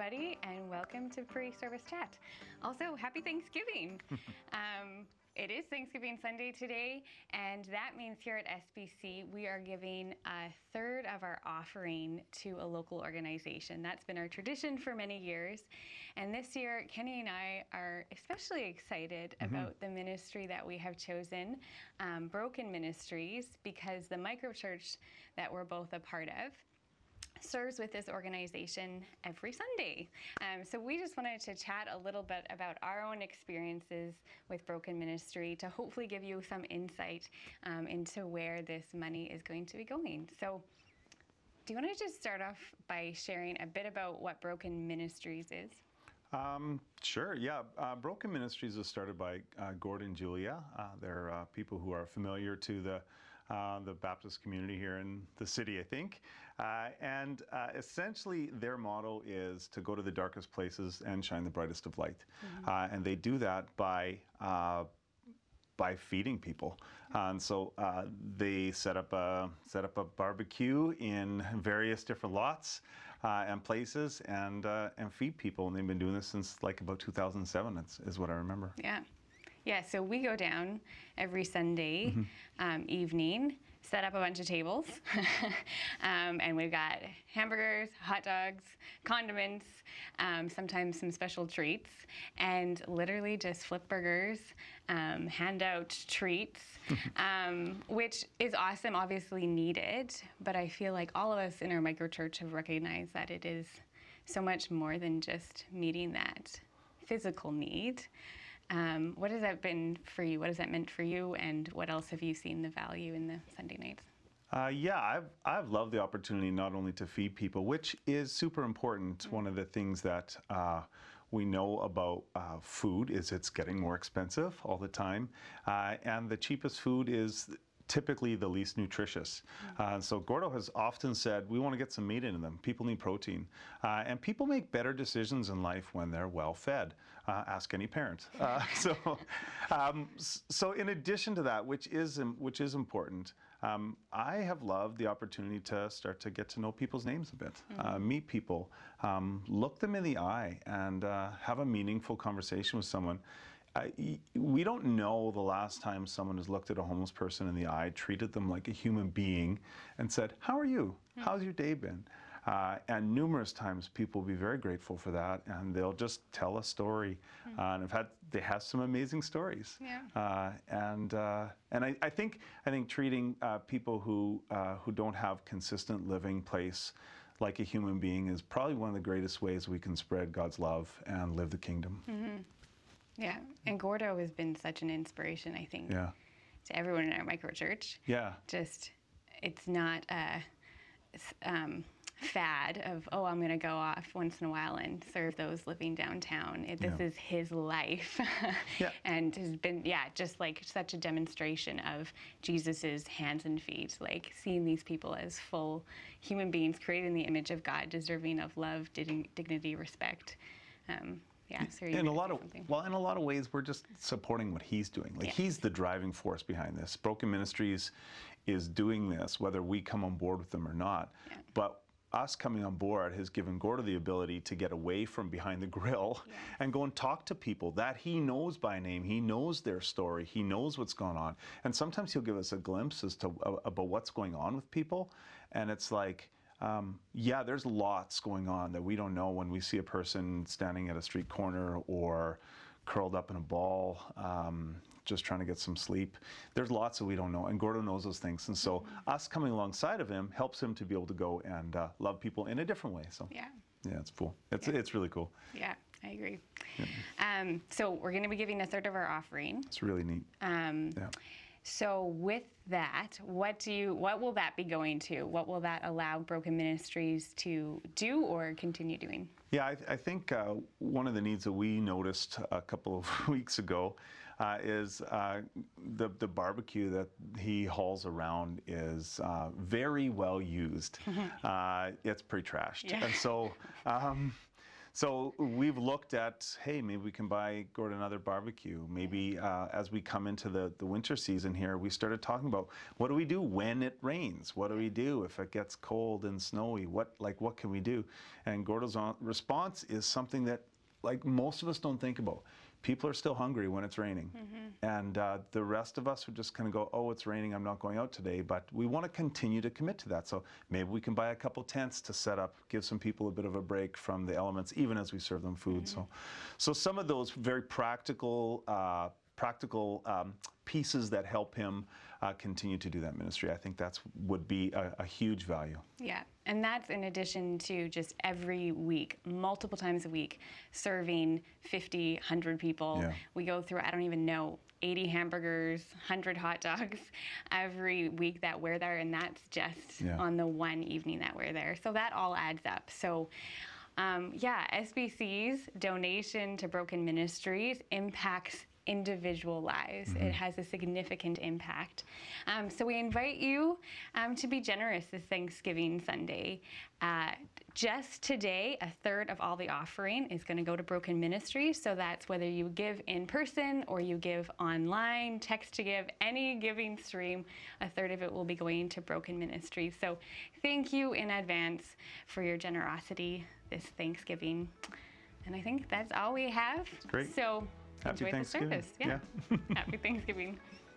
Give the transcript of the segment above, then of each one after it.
everybody, and welcome to Pre-Service Chat. Also, happy Thanksgiving. It is Thanksgiving Sunday today, and that means here at SBC, we are giving a third of our offering to a local organization. That's been our tradition for many years. And this year, Kenny and I are especially excited about the ministry that we have chosen, Broken Ministries, because the microchurch that we're both a part of serves with this organization every Sunday. So we just wanted to chat a little bit about our own experiences with Broken Ministry to hopefully give you some insight into where this money is going to be going. So do you want to just start off by sharing a bit about what Broken Ministries is? Sure, yeah. Broken Ministries was started by Gord and Julia. They're people who are familiar to the Baptist community here in the city, I think. And essentially their motto is to go to the darkest places and shine the brightest of light. And they do that by feeding people. And so they set up a barbecue in various different lots and places and feed people. And they've been doing this since like about 2007 is what I remember. Yeah. Yeah, so we go down every Sunday evening, set up a bunch of tables, and we've got hamburgers, hot dogs, condiments, sometimes some special treats, and literally just flip burgers, hand out treats, which is awesome, obviously needed, but I feel like all of us in our microchurch have recognized that it is so much more than just meeting that physical need. What has that been for you? What has that meant for you? And what else have you seen the value in the Sunday nights? Yeah, I've loved the opportunity not only to feed people, which is super important. One of the things that we know about food is it's getting more expensive all the time. And the cheapest food is typically the least nutritious. So Gordo has often said, we want to get some meat into them. People need protein. And people make better decisions in life when they're well fed. Ask any parent. So in addition to that, which is important, I have loved the opportunity to start to get to know people's names a bit, meet people, look them in the eye, and have a meaningful conversation with someone. We don't know the last time someone has looked at a homeless person in the eye, treated them like a human being, and said, how are you? How's your day been? And numerous times people will be very grateful for that, and they'll just tell a story. And they have some amazing stories. Yeah. And I think treating people who don't have consistent living place like a human being is probably one of the greatest ways we can spread God's love and live the kingdom. Yeah, and Gordo has been such an inspiration, I think, to everyone in our microchurch. Yeah. Just, it's not a fad of, oh, I'm going to go off once in a while and serve those living downtown. This is his life. And has been, just like such a demonstration of Jesus's hands and feet, like seeing these people as full human beings created in the image of God, deserving of love, dignity, respect. So in a lot of ways, we're just supporting what he's doing. Like he's the driving force behind this. Broken Ministries is doing this, whether we come on board with them or not. But us coming on board has given Gordo the ability to get away from behind the grill and go and talk to people that he knows by name. He knows their story. He knows what's going on. And sometimes he'll give us a glimpse as to about what's going on with people. And it's like, there's lots going on that we don't know when we see a person standing at a street corner or curled up in a ball, just trying to get some sleep. There's lots that we don't know, and Gordo knows those things. And so us coming alongside of him helps him to be able to go and love people in a different way. So it's cool. It's really cool. Yeah, I agree. So we're going to be giving a third of our offering. It's really neat. So with that, what will that be going to? What will that allow Broken Ministries to do or continue doing? Yeah, I think one of the needs that we noticed a couple of weeks ago is the barbecue that he hauls around is very well used. It's pretty trashed. And so So we've looked at, hey, maybe we can buy Gordon another barbecue. Maybe as we come into the winter season here, we started talking about what do we do when it rains? What do we do if it gets cold and snowy? What can we do? And Gordon's response is something that like most of us don't think about. People are still hungry when it's raining. And the rest of us would just kind of go, oh, it's raining, I'm not going out today. But we want to continue to commit to that. So maybe we can buy a couple tents to set up, give some people a bit of a break from the elements, even as we serve them food. So some of those very practical pieces that help him continue to do that ministry. I think that's would be a huge value. Yeah, and that's in addition to just every week, multiple times a week, serving 50, 100 people. Yeah. We go through, I don't even know, 80 hamburgers, 100 hot dogs every week that we're there, and that's just on the one evening that we're there. So that all adds up. So SBC's donation to Broken Ministries impacts individual lives. It has a significant impact. So we invite you to be generous this Thanksgiving Sunday. Just today, a third of all the offering is going to go to Broken Ministries. So that's whether you give in person or you give online, text to give, any giving stream, a third of it will be going to Broken Ministries. So thank you in advance for your generosity this Thanksgiving. And I think that's all we have. Great. So Happy enjoy Thanksgiving. the service. Yeah. Happy Thanksgiving.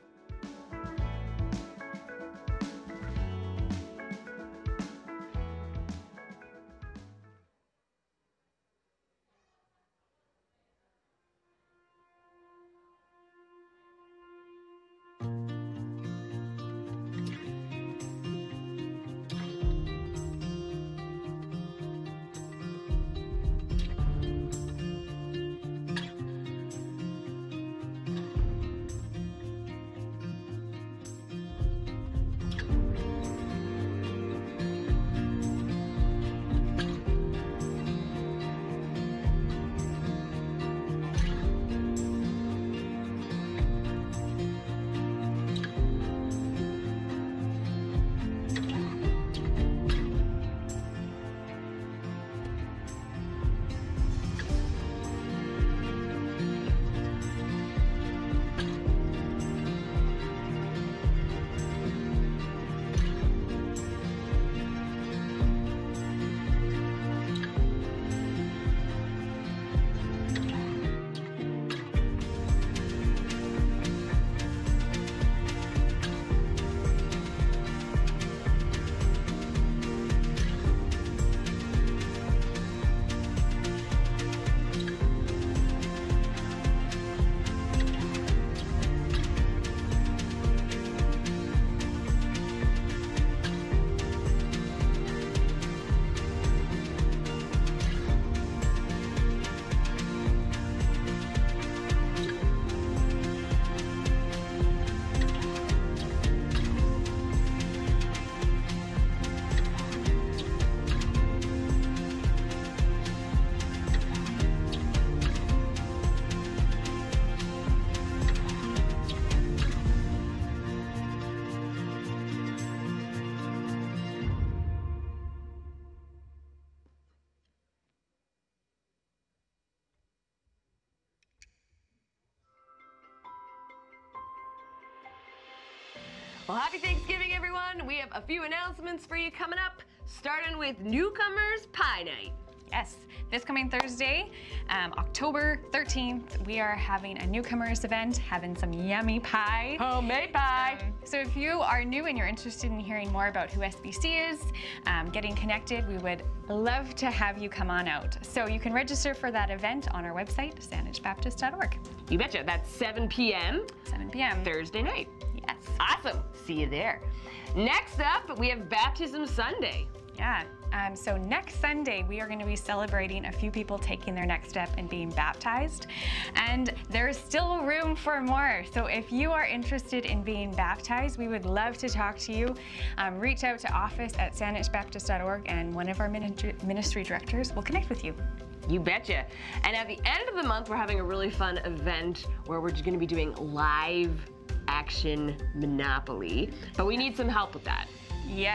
Well, happy Thanksgiving, everyone. We have a few announcements for you coming up, starting with Newcomers Pie Night. Yes, this coming Thursday, October 13th, we are having a newcomers event, having some yummy pie. Homemade pie. So if you are new and you're interested in hearing more about who SBC is, getting connected, we would love to have you come on out. So you can register for that event on our website, saanachbaptist.org. You betcha. That's 7 p.m. 7 p.m. Thursday night. Yes. Awesome. See you there. Next up, we have Baptism Sunday. Yeah. So next Sunday, we are going to be celebrating a few people taking their next step and being baptized. And there's still room for more. So if you are interested in being baptized, we would love to talk to you. Reach out to office@saanachbaptist.org, and one of our ministry directors will connect with you. You betcha. And at the end of the month, we're having a really fun event where we're going to be doing live action Monopoly. But we need some help with that. Yes.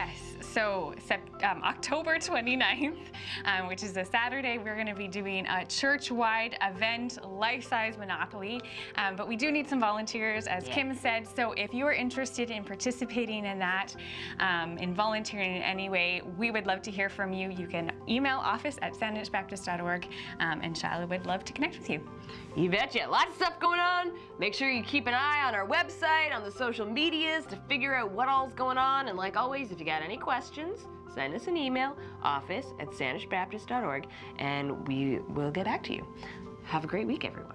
So October 29th, which is a Saturday, we're going to be doing a church-wide event, life-size Monopoly. But we do need some volunteers, as Kim said. So if you are interested in participating in that, in volunteering in any way, we would love to hear from you. You can email office@sandwichbaptist.org, and Shiloh would love to connect with you. You betcha. Lots of stuff going on. Make sure you keep an eye on our website, on the social medias to figure out what all's going on. And like always, if you got any questions, send us an email, office@sandwichbaptist.org, and we will get back to you. Have a great week, everyone.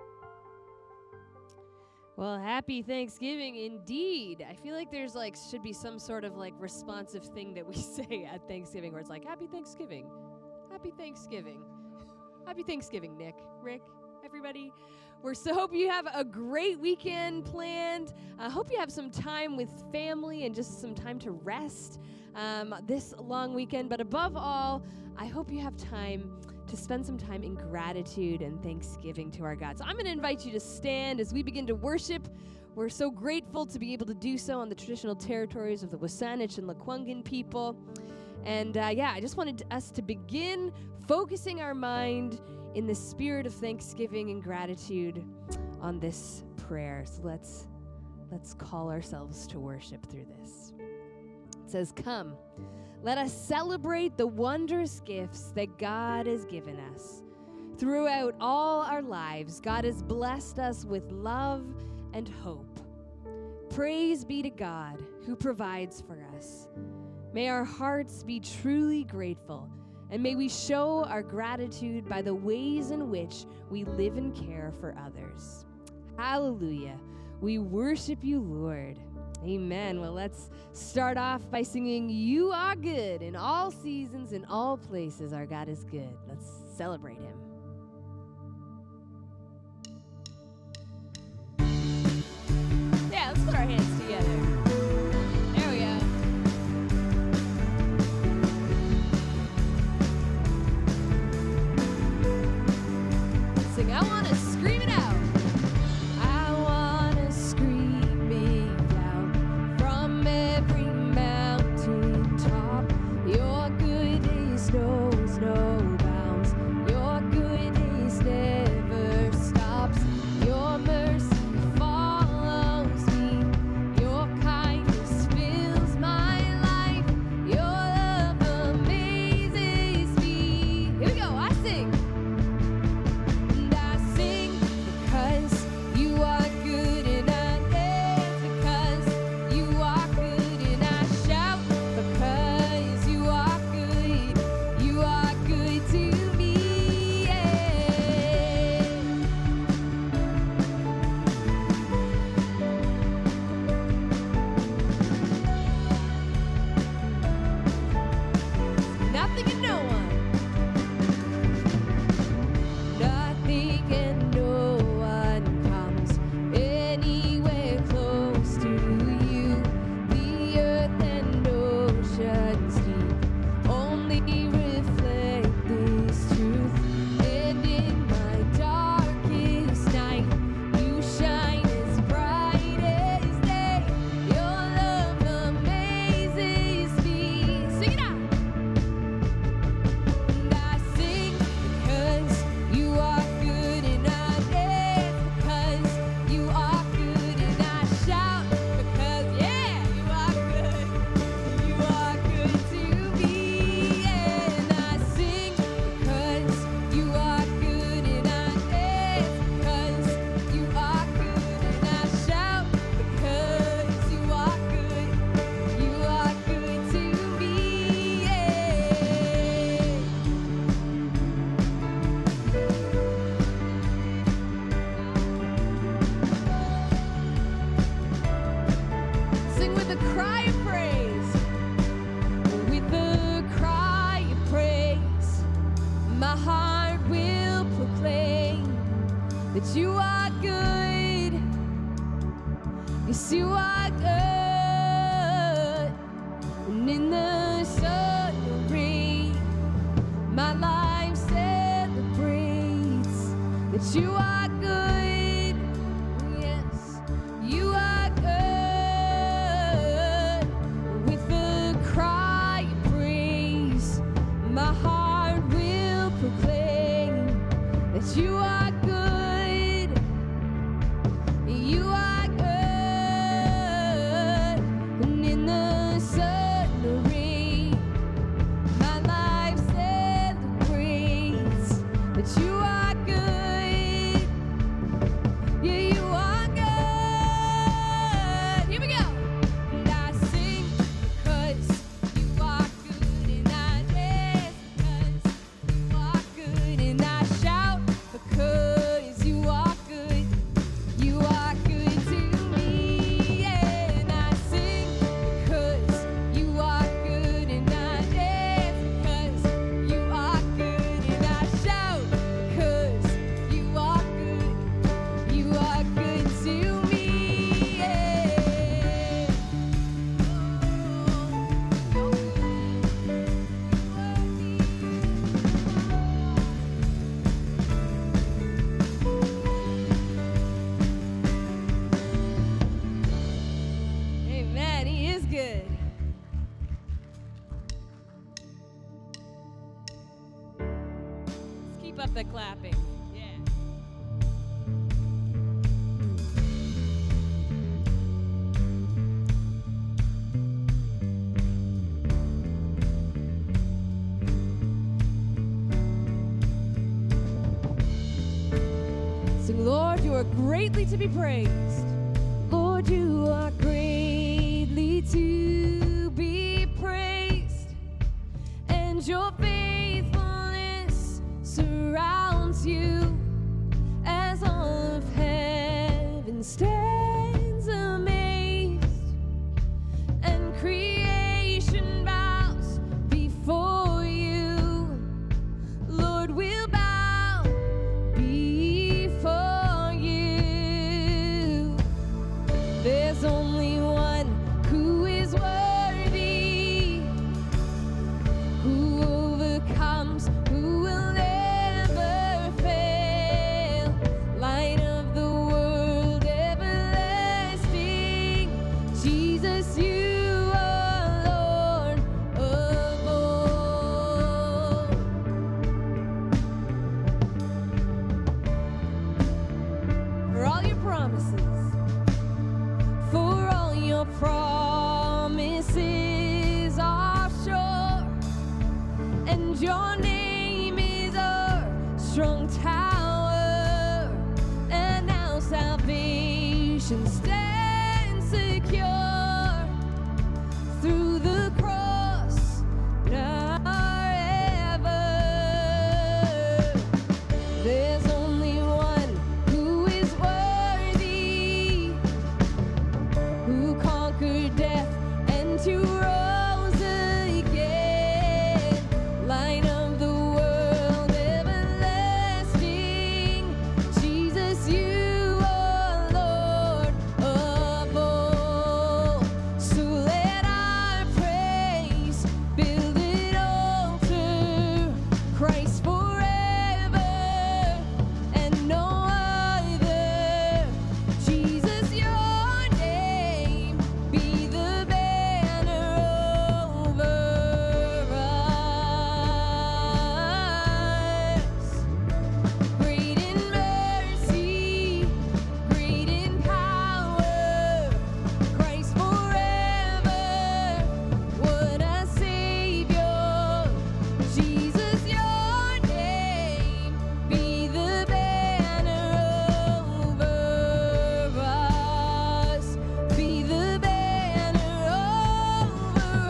Well, happy Thanksgiving indeed. I feel like there's should be some sort of responsive thing that we say at Thanksgiving where it's happy Thanksgiving. Happy Thanksgiving. Happy Thanksgiving, Nick, Rick, everybody. We hope you have a great weekend planned. I hope you have some time with family and just some time to rest this long weekend. But above all, I hope you have time to spend some time in gratitude and thanksgiving to our God. So I'm going to invite you to stand as we begin to worship. We're so grateful to be able to do so on the traditional territories of the Wasanich and Lekwungen people. And I just wanted us to begin focusing our mind in the spirit of thanksgiving and gratitude on this prayer. So let's call ourselves to worship through this. It says, "Come, let us celebrate the wondrous gifts that God has given us. Throughout all our lives, God has blessed us with love and hope. Praise be to God who provides for us. May our hearts be truly grateful, and may we show our gratitude by the ways in which we live and care for others. Hallelujah. We worship you, Lord." Amen. Well, let's start off by singing "You Are Good in All Seasons, in All Places. Our God is good." Let's celebrate him. Yeah, let's put our hands together. There we go. Sing, "I want to scream it out." I want to scream it out from every mountain top. Your goodness knows no bounds. Your goodness never stops. Your mercy follows me. Your keep up the clapping. Yeah. Sing, Lord, you are greatly to be praised. Lord, you are greatly to be praised. And your faithfulness surrounds you as all of heaven stands amazed. And creation bows before you. Lord, we'll bow before you. There's only one who is worthy, who overcomes, who will never fail. Light of the world, everlasting, Jesus, you are Lord of all. For all your promises, for all your promises are sure, and your name is our strong tower, and now salvation stands secure through the cross forever. There's only one who is worthy, who conquered death and who rose again. Light of the world, everlasting, Jesus, you are Lord of all. So let our praise build an altar, Christ forever and no other. Jesus, your name be the banner over us. Great in mercy, great in power, Christ forever, what a Savior. Jesus, your name be the banner over us, be the banner over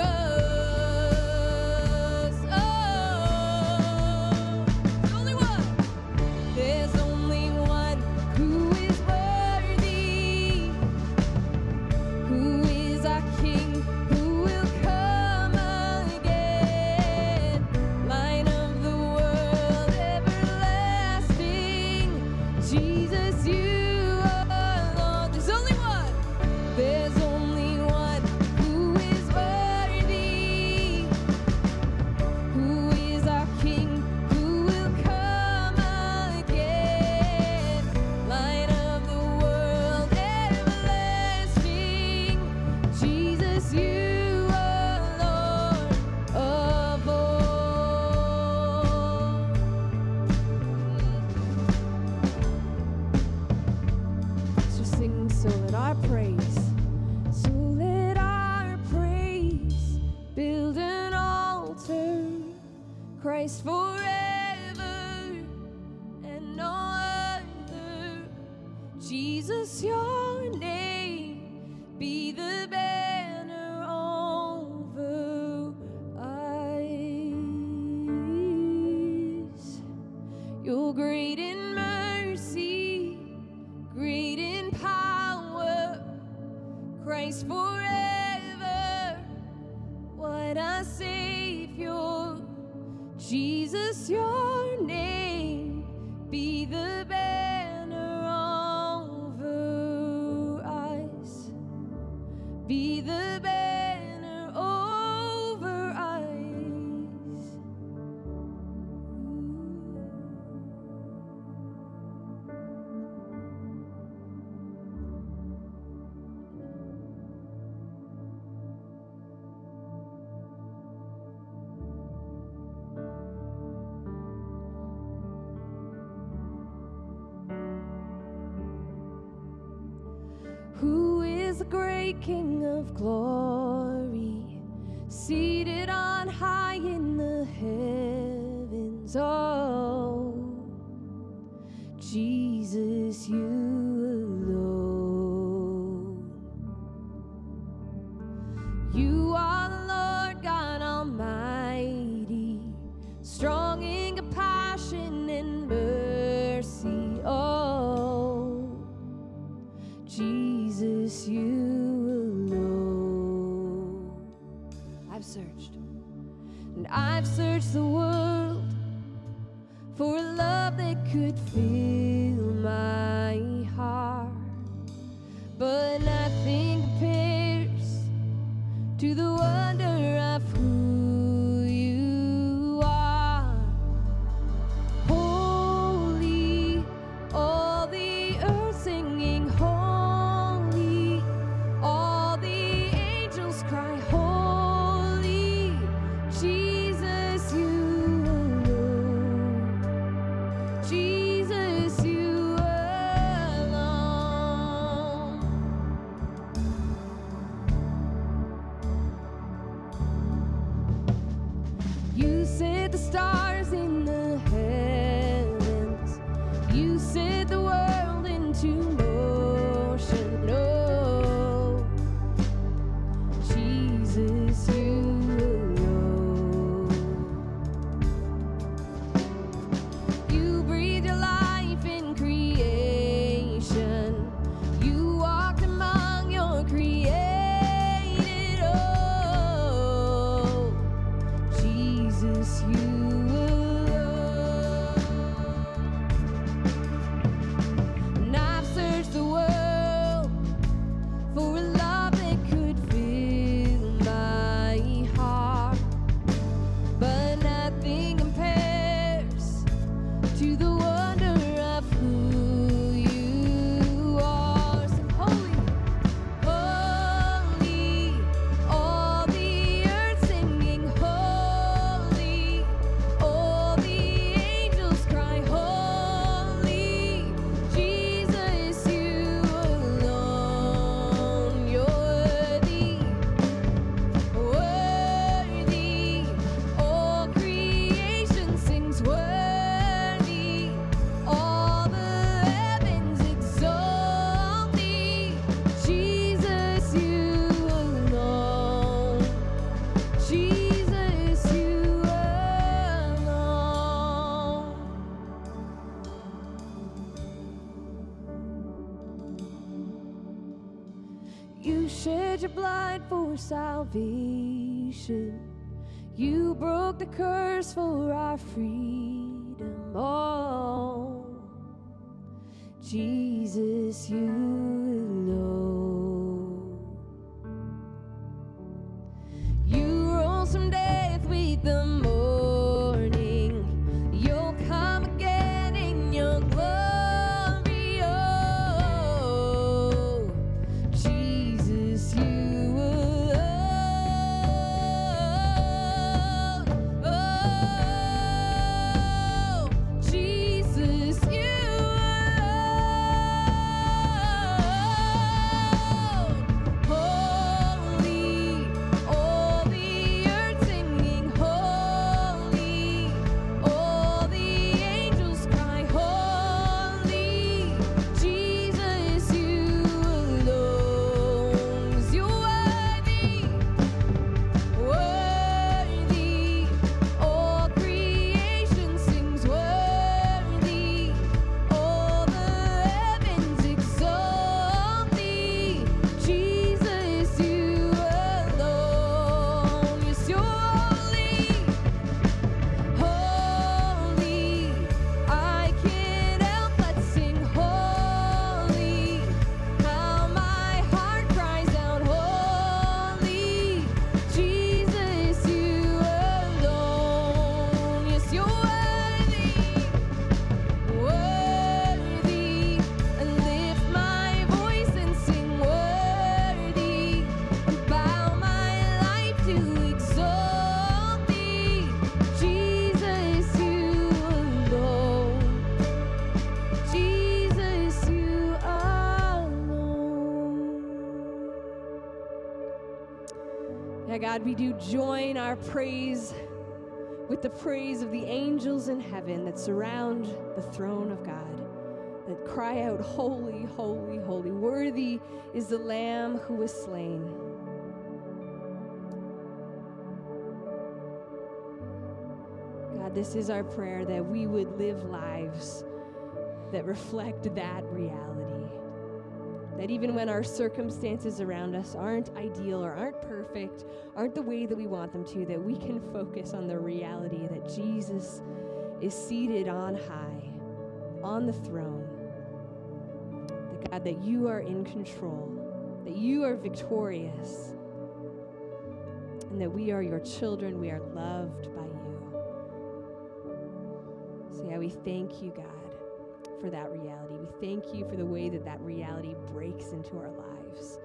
us. There's only one who is worthy, who is our King, who will come again. Light of the world, everlasting, Jesus, you are Lord. There's only one. There's only one who is worthy, who is our King, who will come again. Light of the world, everlasting, Jesus, you are Lord of all. So sing, so let our praise, build an altar, Christ forever and no other. Jesus, your name be the banner over us. You're great in mercy, great in power, Christ forever, what a Savior. Jesus, your name be the banner over us, be the banner over us. great King of glory, seated on high in the heavens. Oh, Jesus, you alone. You are the Lord God Almighty, strong in compassion and mercy. Oh, Jesus, you alone. I've searched, and I've searched the world for a love that could fill my heart, but nothing compares to the wonder of who you are. Holy, all the earth singing holy, all the angels cry holy, Jesus, you alone. Jesus, you alone. You set the stars in the heavens. You set the world into motion. Oh, Jesus, you alone. You breathe your life in creation. You walked among your created. Oh, Jesus, you alone. And I've searched the world for a love that could fill my heart, but nothing compares to the wonder of who you are. Sing holy, holy, all the earth singing holy, all the angels cry holy, Jesus, you alone. You're worthy, all creation sings worthy, all the heavens exalt thee, Jesus, you alone, Jesus, you alone. You shed your blood for salvation. You broke the curse for our freedom. Oh, Jesus, you alone. You rose from death with the morning. You'll come again in your glory. Oh, Jesus, you alone. Oh, Jesus, you alone. My God, we do join our praise with the praise of the angels in heaven that surround the throne of God, that cry out, holy, holy, holy. Worthy is the Lamb who was slain. God, this is our prayer, that we would live lives that reflect that reality. That even when our circumstances around us aren't ideal or aren't perfect, aren't the way that we want them to, that we can focus on the reality that Jesus is seated on high, on the throne. That God, that you are in control, that you are victorious, and that we are your children, we are loved by you. So yeah, we thank you, God, for that reality. We thank you for the way that that reality breaks into our lives.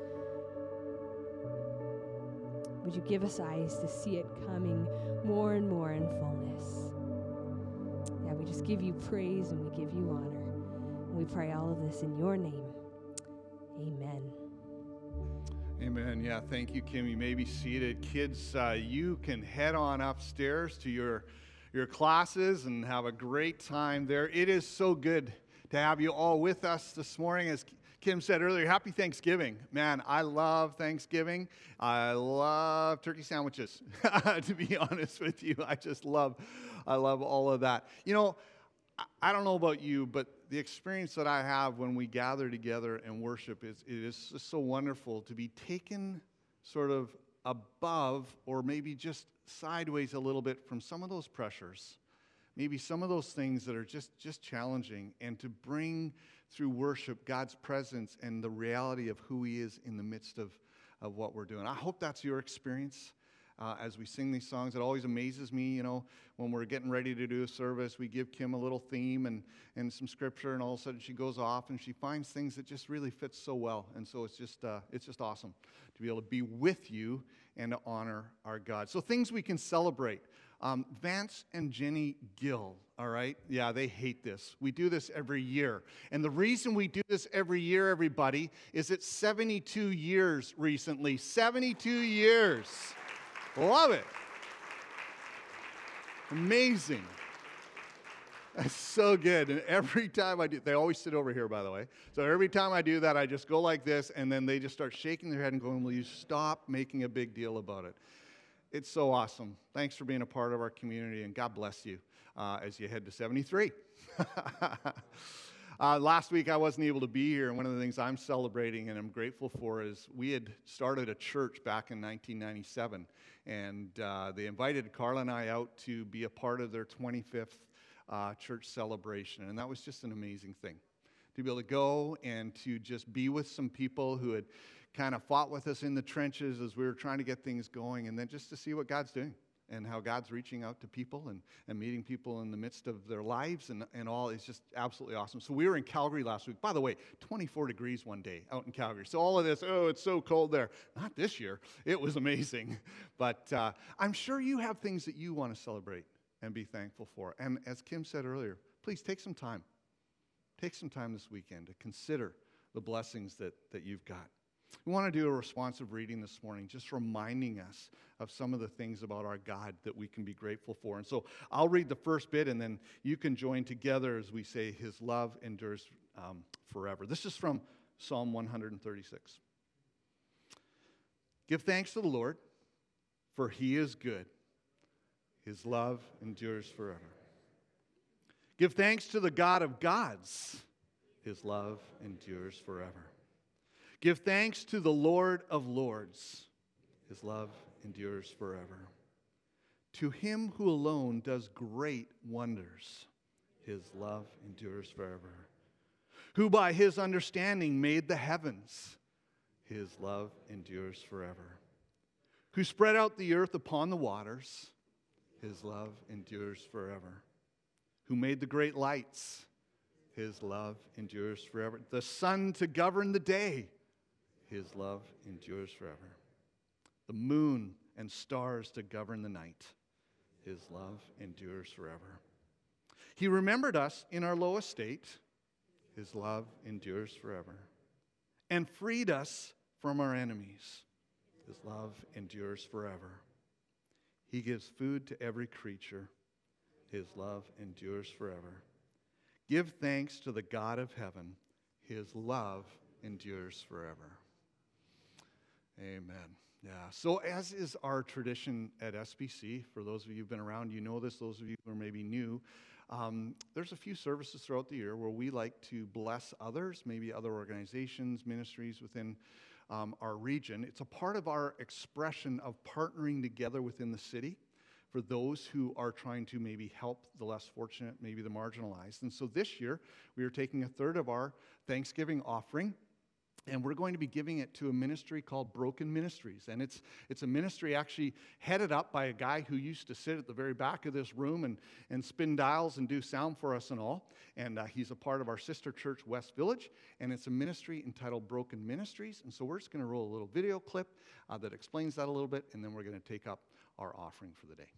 Would you give us eyes to see it coming more and more in fullness? Yeah, we just give you praise and we give you honor. And we pray all of this in your name. Amen. Amen. Yeah, thank you, Kim. You may be seated. Kids, you can head on upstairs to your classes and have a great time there. It is so good to have you all with us this morning. As Kim said earlier, happy Thanksgiving. Man, I love Thanksgiving. I love turkey sandwiches, to be honest with you. I love all of that. You know, I don't know about you, but the experience that I have when we gather together and worship is just so wonderful to be taken sort of above or maybe just sideways a little bit from some of those pressures, maybe some of those things that are just challenging, and to bring through worship God's presence and the reality of who He is in the midst of what we're doing. I hope that's your experience as we sing these songs. It always amazes me, you know, when we're getting ready to do a service, we give Kim a little theme and some scripture, and all of a sudden she goes off and she finds things that just really fit so well. And so it's just awesome to be able to be with you and to honor our God. So things we can celebrate. Vance and Jenny Gill, all right? Yeah, they hate this. We do this every year. And the reason we do this every year, everybody, is it's 72 years recently. 72 years. Love it. Amazing. That's so good. And every time I do, they always sit over here, by the way. So every time I do that, I just go like this, and then they just start shaking their head and going, will you stop making a big deal about it? It's so awesome. Thanks for being a part of our community, and God bless you as you head to 73. Last week, I wasn't able to be here, and one of the things I'm celebrating and I'm grateful for is we had started a church back in 1997, and they invited Carla and I out to be a part of their 25th church celebration, and that was just an amazing thing. To be able to go and to just be with some people who had kind of fought with us in the trenches as we were trying to get things going, and then just to see what God's doing and how God's reaching out to people and meeting people in the midst of their lives and all is just absolutely awesome. So we were in Calgary last week. By the way, 24 degrees one day out in Calgary. So all of this, oh, it's so cold there. Not this year. It was amazing. But I'm sure you have things that you want to celebrate and be thankful for. And as Kim said earlier, please take some time. Take some time this weekend to consider the blessings that you've got. We want to do a responsive reading this morning, just reminding us of some of the things about our God that we can be grateful for. And so I'll read the first bit, and then you can join together as we say, His love endures forever. This is from Psalm 136. Give thanks to the Lord, for He is good. His love endures forever. Give thanks to the God of gods. His love endures forever. Give thanks to the Lord of lords. His love endures forever. To Him who alone does great wonders. His love endures forever. Who by His understanding made the heavens. His love endures forever. Who spread out the earth upon the waters. His love endures forever. Who made the great lights. His love endures forever. The sun to govern the day. His love endures forever. The moon and stars to govern the night. His love endures forever. He remembered us in our low estate. His love endures forever. And freed us from our enemies. His love endures forever. He gives food to every creature. His love endures forever. Give thanks to the God of heaven. His love endures forever. Amen. Yeah. So as is our tradition at SBC, for those of you who've been around, you know this. Those of you who are maybe new, there's a few services throughout the year where we like to bless others, maybe other organizations, ministries within our region. It's a part of our expression of partnering together within the city for those who are trying to maybe help the less fortunate, maybe the marginalized. And so this year, we are taking a third of our Thanksgiving offering, and we're going to be giving it to a ministry called Broken Ministries. And it's a ministry actually headed up by a guy who used to sit at the very back of this room and spin dials and do sound for us and all. And he's a part of our sister church, West Village. And it's a ministry entitled Broken Ministries. And so we're just going to roll a little video clip that explains that a little bit, and then we're going to take up our offering for the day.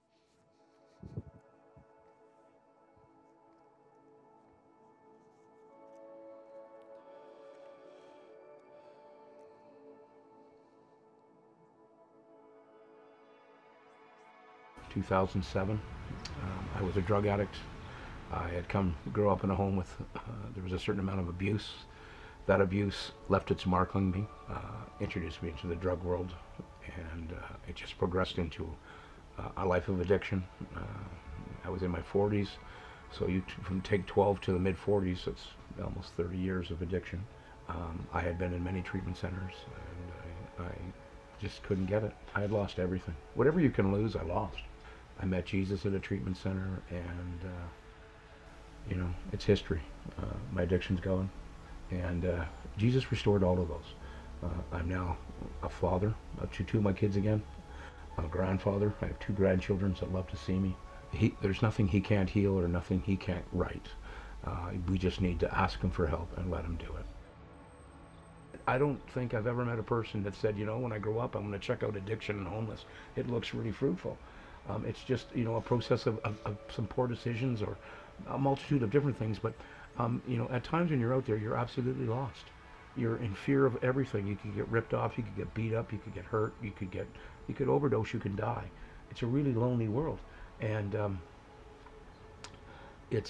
In 2007, I was a drug addict. I had grew up in a home with, there was a certain amount of abuse. That abuse left its mark on me, introduced me into the drug world, and it just progressed into a life of addiction. I was in my 40s, so from take 12 to the mid 40s, it's almost 30 years of addiction. I had been in many treatment centers, and I just couldn't get it. I had lost everything. Whatever you can lose, I lost. I met Jesus at a treatment center, and you know, it's history. My addiction's gone, and Jesus restored all of those. I'm now a father to two of my kids again. I'm a grandfather. I have two grandchildren that love to see me. There's nothing he can't heal or nothing he can't right. We just need to ask him for help and let him do it. I don't think I've ever met a person that said, you know, when I grow up, I'm going to check out addiction and homeless. It looks really fruitful. It's just, you know, a process of some poor decisions or a multitude of different things. But, you know, at times when you're out there, you're absolutely lost. You're in fear of everything. You could get ripped off. You could get beat up. You could get hurt. You could overdose. You can die. It's a really lonely world, and it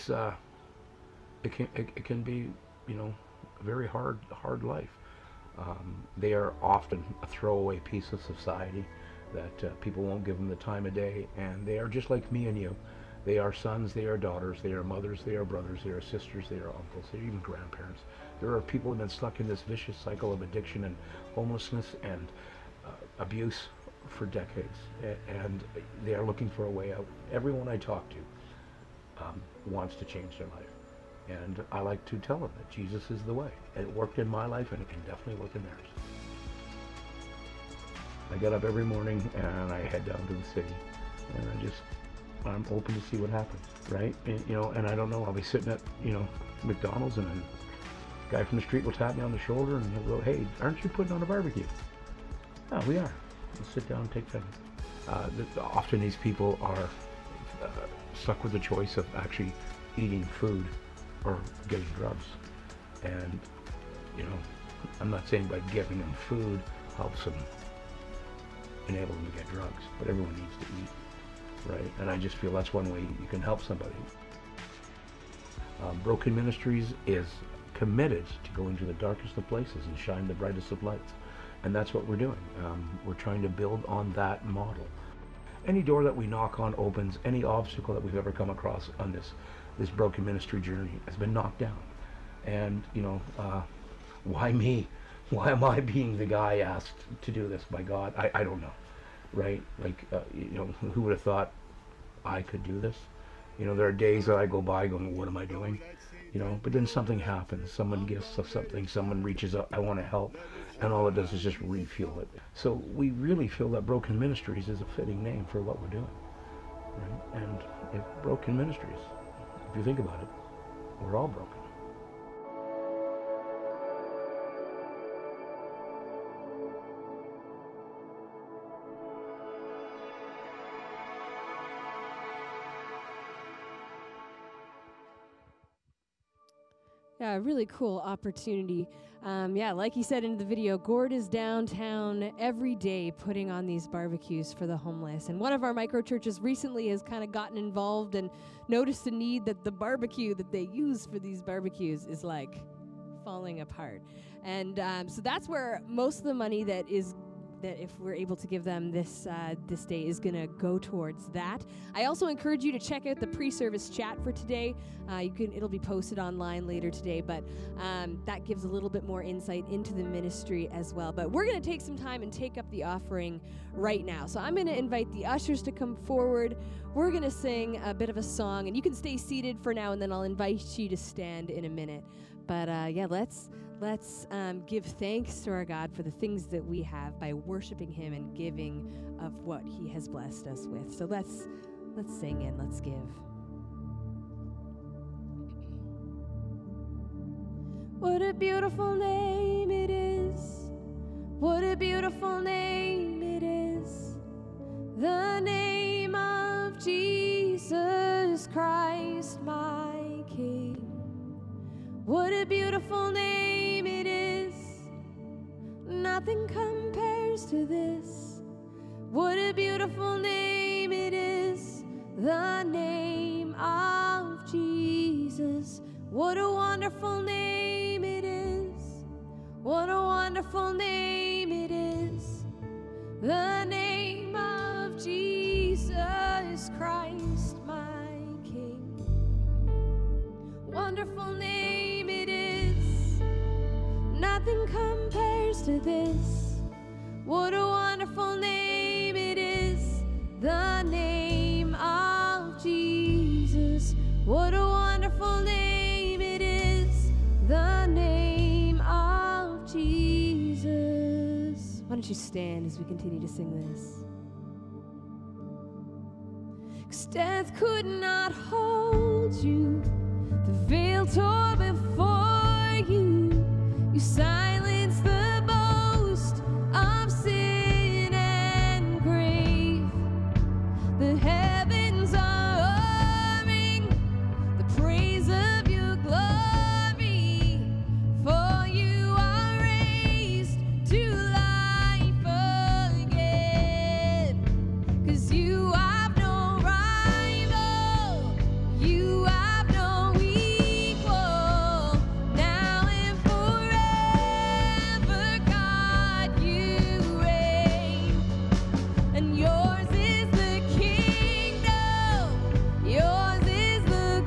can be, you know, a very hard life. They are often a throwaway piece of society that people won't give them the time of day, and they are just like me and you. They are sons, they are daughters, they are mothers, they are brothers, they are sisters, they are uncles, they are even grandparents. There are people who have been stuck in this vicious cycle of addiction and homelessness and abuse for decades, and they are looking for a way out. Everyone I talk to wants to change their life. And I like to tell them that Jesus is the way. It worked in my life, and it can definitely work in theirs. I get up every morning, and I head down to the city, and I'm open to see what happens, right? And, you know, and I don't know, I'll be sitting at, you know, McDonald's, and then a guy from the street will tap me on the shoulder, and he'll go, hey, aren't you putting on a barbecue? Oh, we are. We'll sit down and take things. Often these people are stuck with the choice of actually eating food or getting drugs. And, you know, I'm not saying by giving them food helps them enable them to get drugs, but everyone needs to eat, right? And I just feel that's one way you can help somebody. Broken Ministries is committed to going to the darkest of places and shine the brightest of lights. And that's what we're doing. We're trying to build on that model. Any door that we knock on opens. Any obstacle that we've ever come across on this broken ministry journey has been knocked down. And, you know, why me? Why am I being the guy asked to do this by God? I don't know, right? Like, you know, who would have thought I could do this? You know, there are days that I go by going, what am I doing? You know, but then something happens. Someone gives us something. Someone reaches out. I want to help. And all it does is just refuel it. So we really feel that Broken Ministries is a fitting name for what we're doing, right? And if Broken Ministries, if you think about it, we're all broken. Yeah, a really cool opportunity. Like you said in the video, Gord is downtown every day putting on these barbecues for the homeless. And one of our micro churches recently has kind of gotten involved and noticed a need that the barbecue that they use for these barbecues is like falling apart. And so that's where most of the money that if we're able to give them this day is going to go towards that. I also encourage you to check out the pre-service chat for today. It'll be posted online later today, but that gives a little bit more insight into the ministry as well. But we're going to take some time and take up the offering right now. So I'm going to invite the ushers to come forward. We're going to sing a bit of a song, and you can stay seated for now, and then I'll invite you to stand in a minute. But let's give thanks to our God for the things that we have by worshiping Him and giving of what He has blessed us with. So let's sing and let's give. What a beautiful name it is. What a beautiful name it is. The name of Jesus Christ, my King. What a beautiful name it is. Nothing compares to this. What a beautiful name it is. The name of Jesus. What a wonderful name it is. What a wonderful name it is. The name of Jesus Christ, my King. Wonderful name it is. Nothing compares to this. What a wonderful name it is. The name of Jesus. What a wonderful name it is. The name of Jesus. Why don't you stand as we continue to sing this? 'Cause death could not hold you. The veil tore before you. You silenced the boast of sin and grave. The heavens are roaring the praise of your glory. For you are raised to life again. 'Cause you have no rival. You have no equal. Now and forever, God, you reign. And yours is the kingdom. Yours is the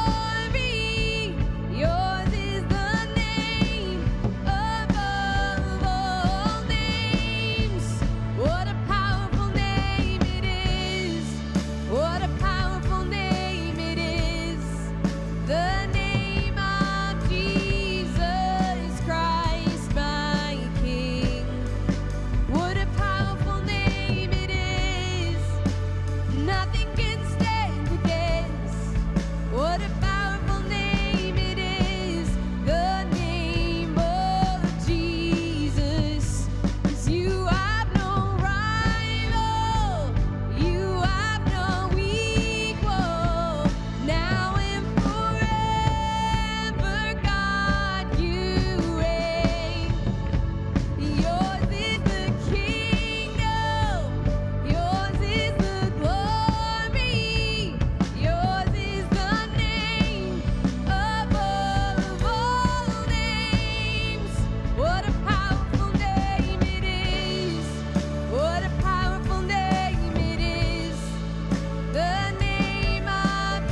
glory. Yours is the name above all names. What a powerful name it is. What a powerful name it is. The name of Jesus Christ, my King. What a powerful name it is. Nothing can stand against. What a powerful name it is. The name of Jesus. 'Cause you have no rival. You have no equal. Now and forever, God, you reign. Yours is the kingdom. Yours is the glory. Yours is the name above all names. What a powerful name it is. What a powerful name it is. The name of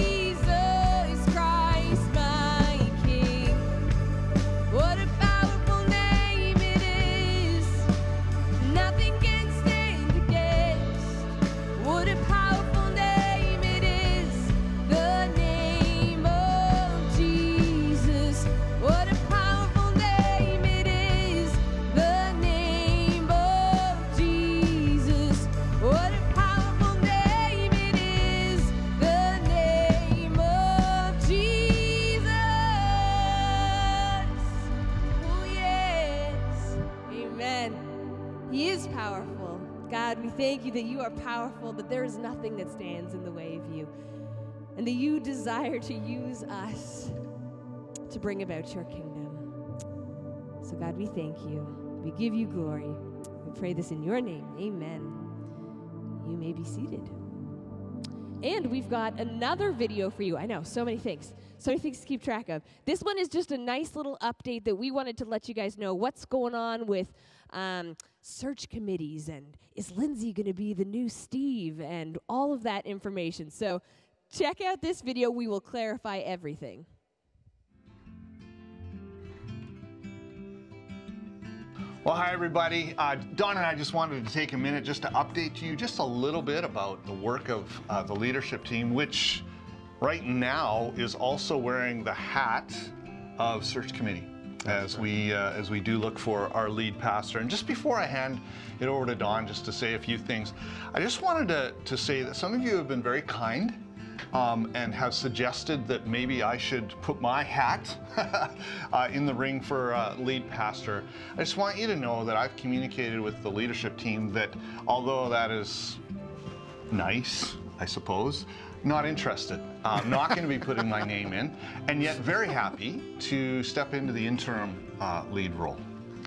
Jesus Christ, my King. What a powerful name it is. Nothing can stand against. What a powerful name it is. The name of Jesus. What a powerful name it is. The name of Jesus. What a powerful name it is. The name of Jesus. Oh, yes. Amen. He is powerful. God, we thank you that you are powerful, that there is nothing that stands in the way of you, and that you desire to use us to bring about your kingdom. So God, we thank you. We give you glory. We pray this in your name. Amen. You may be seated. And we've got another video for you. I know, so many things. So many things to keep track of. This one is just a nice little update that we wanted to let you guys know what's going on with search committees, and is Lindsay going to be the new Steve, and all of that information. So check out this video. We will clarify everything. Well, hi, everybody. Don and I just wanted to take a minute just to update you just a little bit about the work of the leadership team, which right now is also wearing the hat of search committee as we do look for our lead pastor. And just before I hand it over to Don just to say a few things, I just wanted to say that some of you have been very kind and have suggested that maybe I should put my hat in the ring for lead pastor. I just want you to know that I've communicated with the leadership team that although that is nice, I suppose, not interested. Not going to be putting my name in, and yet very happy to step into the interim lead role.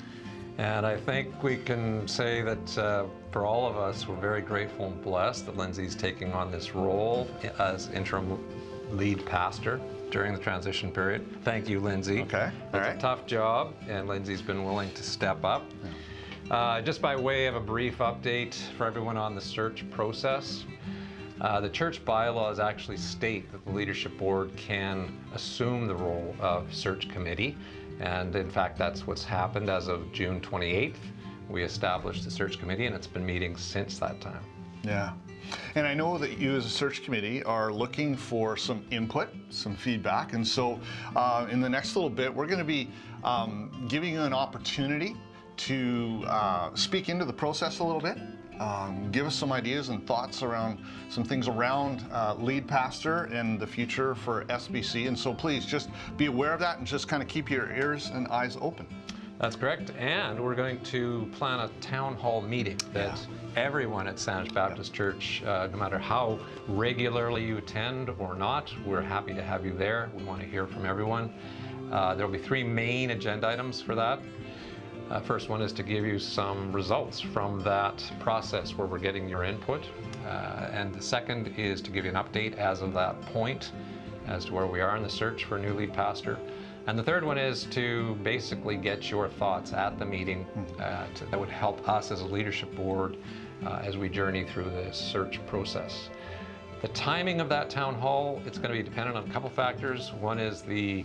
And I think we can say that for all of us, we're very grateful and blessed that Lindsay's taking on this role as interim lead pastor during the transition period. Thank you, Lindsay. Okay. It's a tough job, and Lindsay's been willing to step up. Yeah. Just by way of a brief update for everyone on the search process, the church bylaws actually state that the leadership board can assume the role of search committee. And in fact, that's what's happened as of June 28th. We established the search committee, and it's been meeting since that time. Yeah. And I know that you as a search committee are looking for some input, some feedback. And so in the next little bit, we're going to be giving you an opportunity to speak into the process a little bit. Give us some ideas and thoughts around some things around lead pastor and the future for SBC. And so please just be aware of that and just kind of keep your ears and eyes open. That's correct. And we're going to plan a town hall meeting that everyone at Saanich Baptist Church, no matter how regularly you attend or not, we're happy to have you there. We want to hear from everyone. There'll be 3 main agenda items for that. First one is to give you some results from that process where we're getting your input. And the second is to give you an update as of that point as to where we are in the search for a new lead pastor. And the third one is to basically get your thoughts at the meeting that would help us as a leadership board as we journey through this search process. The timing of that town hall, it's going to be dependent on a couple factors. One is the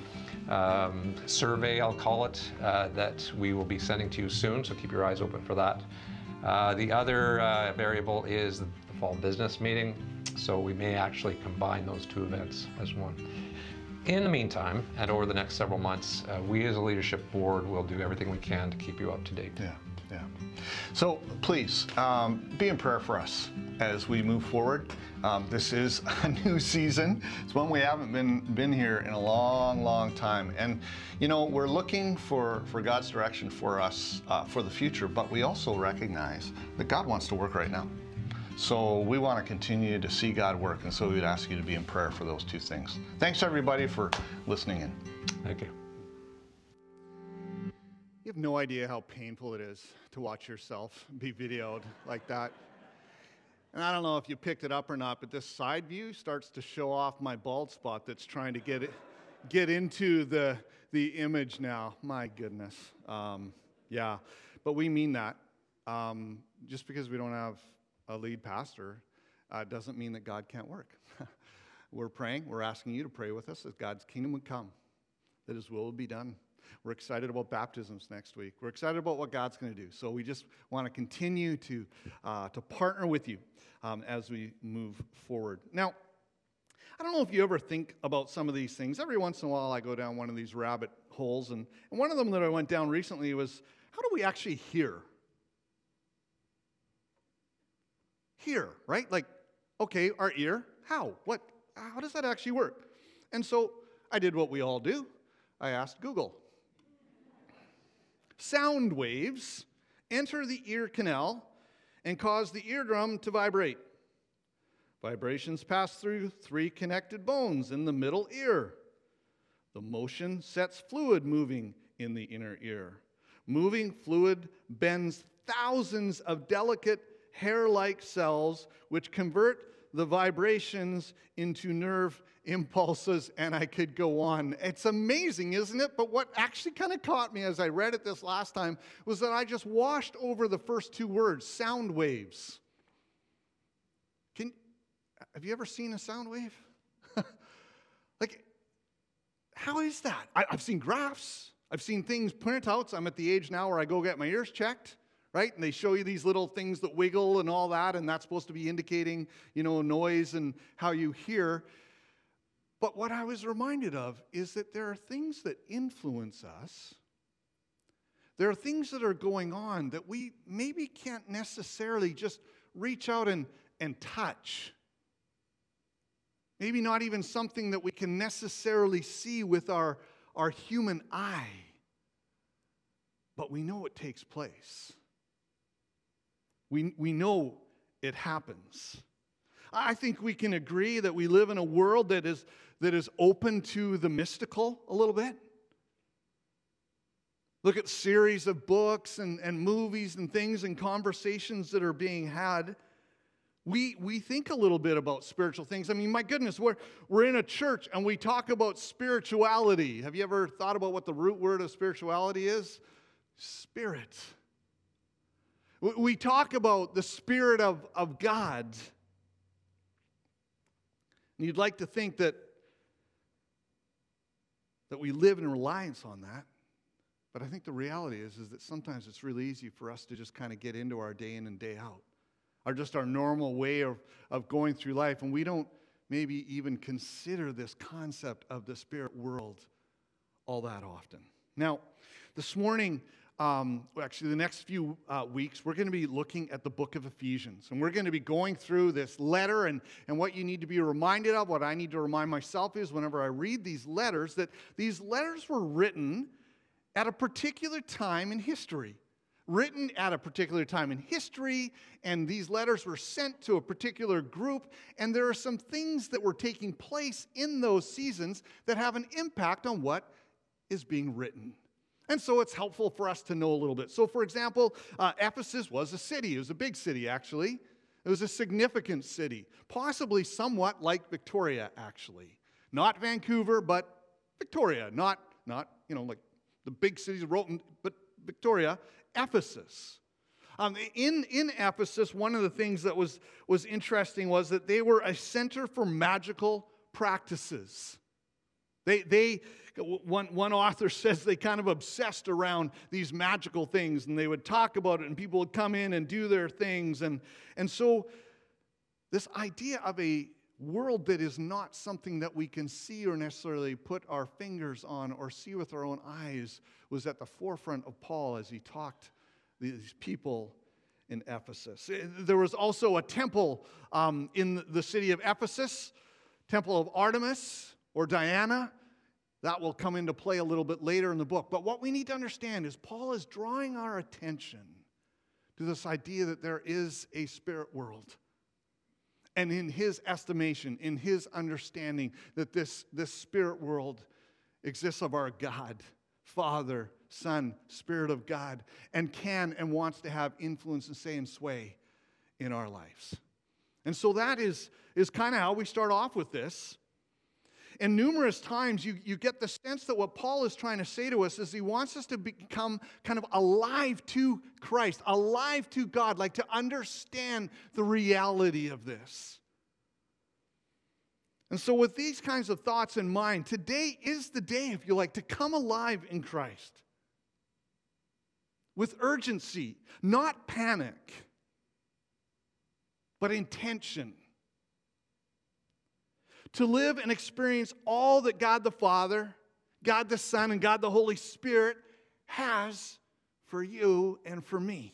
survey, I'll call it, that we will be sending to you soon, so keep your eyes open for that. The other variable is the fall business meeting, so we may actually combine those 2 events as one. In the meantime, and over the next several months, we as a leadership board will do everything we can to keep you up to date. Yeah. So please be in prayer for us as we move forward. This is a new season. It's one we haven't been here in a long time. And you know, we're looking for God's direction for us for the future, but we also recognize that God wants to work right now. So we want to continue to see God work, and so we'd ask you to be in prayer for those 2 things. Thanks everybody for listening in. Thank you. You have no idea how painful it is to watch yourself be videoed like that. And I don't know if you picked it up or not, but this side view starts to show off my bald spot that's trying to get into the image now. My goodness. Yeah, but we mean that. Just because we don't have a lead pastor doesn't mean that God can't work. We're praying. We're asking you to pray with us that God's kingdom would come, that His will would be done. We're excited about baptisms next week. We're excited about what God's going to do. So we just want to continue to partner with you as we move forward. Now, I don't know if you ever think about some of these things. Every once in a while I go down one of these rabbit holes, and one of them that I went down recently was, how do we actually hear? Hear, right? Like, okay, our ear, how? How does that actually work? And so I did what we all do. I asked Google. Sound waves enter the ear canal and cause the eardrum to vibrate. Vibrations pass through 3 connected bones in the middle ear. The motion sets fluid moving in the inner ear. Moving fluid bends thousands of delicate hair-like cells which convert the vibrations into nerve impulses, and I could go on. It's amazing, isn't it? But what actually kind of caught me as I read it this last time was that I just washed over the first two words, sound waves. Have you ever seen a sound wave? Like, how is that? I've seen graphs. I've seen things, printouts. I'm at the age now where I go get my ears checked, right? And they show you these little things that wiggle and all that, and that's supposed to be indicating, noise and how you hear. But what I was reminded of is that there are things that influence us. There are things that are going on that we maybe can't necessarily just reach out and touch. Maybe not even something that we can necessarily see with our human eye. But we know it takes place. We know it happens. I think we can agree that we live in a world that is open to the mystical a little bit. Look at series of books and movies and things and conversations that are being had. We think a little bit about spiritual things. I mean, my goodness, we're in a church and we talk about spirituality. Have you ever thought about what the root word of spirituality is? Spirit. We talk about the Spirit of God. And you'd like to think that we live in reliance on that. But I think the reality is that sometimes it's really easy for us to just kind of get into our day in and day out. Or just our normal way of going through life. And we don't maybe even consider this concept of the spirit world all that often. Now, this morning, actually the next few weeks, we're going to be looking at the book of Ephesians. And we're going to be going through this letter, and what you need to be reminded of, what I need to remind myself is whenever I read these letters, that these letters were written at a particular time in history. Written at a particular time in history, and these letters were sent to a particular group, and there are some things that were taking place in those seasons that have an impact on what is being written. And so it's helpful for us to know a little bit. So, for example, Ephesus was a city. It was a big city, actually. It was a significant city, possibly somewhat like Victoria, actually. Not Vancouver, but Victoria. Not like the big cities of Roten, but Victoria. Ephesus. In Ephesus, one of the things that was interesting was that they were a center for magical practices. One author says they kind of obsessed around these magical things, and they would talk about it, and people would come in and do their things. And so this idea of a world that is not something that we can see or necessarily put our fingers on or see with our own eyes was at the forefront of Paul as he talked to these people in Ephesus. There was also a temple in the city of Ephesus, Temple of Artemis or Diana. That will come into play a little bit later in the book. But what we need to understand is Paul is drawing our attention to this idea that there is a spirit world. And in his estimation, in his understanding, that this spirit world exists of our God, Father, Son, Spirit of God, and can and wants to have influence and say and sway in our lives. And so that is kind of how we start off with this. And numerous times you get the sense that what Paul is trying to say to us is he wants us to become kind of alive to Christ, alive to God, like to understand the reality of this. And so with these kinds of thoughts in mind, today is the day, if you like, to come alive in Christ. With urgency, not panic, but intention. To live and experience all that God the Father, God the Son, and God the Holy Spirit has for you and for me.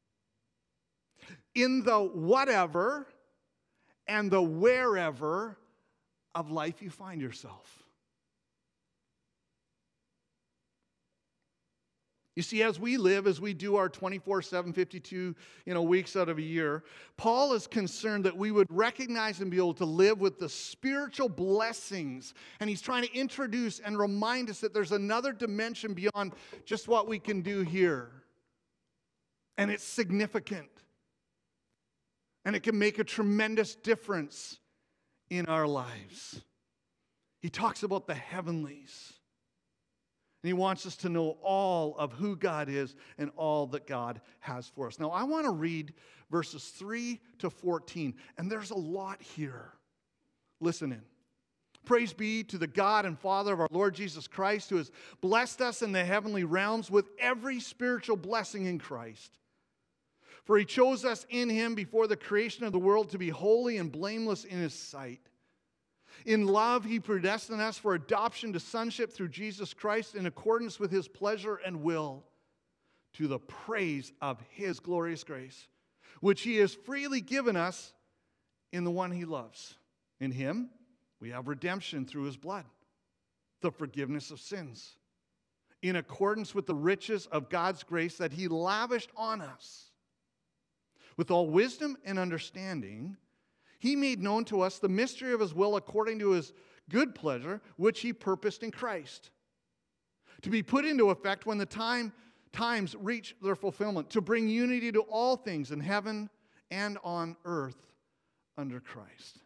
In the whatever and the wherever of life you find yourself. You see, as we live, as we do our 24/7, 52 weeks out of a year, Paul is concerned that we would recognize and be able to live with the spiritual blessings. And he's trying to introduce and remind us that there's another dimension beyond just what we can do here. And it's significant. And it can make a tremendous difference in our lives. He talks about the heavenlies. And he wants us to know all of who God is and all that God has for us. Now, I want to read verses 3 to 14, and there's a lot here. Listen in. Praise be to the God and Father of our Lord Jesus Christ, who has blessed us in the heavenly realms with every spiritual blessing in Christ. For he chose us in him before the creation of the world to be holy and blameless in his sight. In love, he predestined us for adoption to sonship through Jesus Christ in accordance with his pleasure and will, to the praise of his glorious grace, which he has freely given us in the one he loves. In him, we have redemption through his blood, the forgiveness of sins, in accordance with the riches of God's grace that he lavished on us. With all wisdom and understanding, he made known to us the mystery of his will according to his good pleasure, which he purposed in Christ, to be put into effect when the times reach their fulfillment, to bring unity to all things in heaven and on earth under Christ.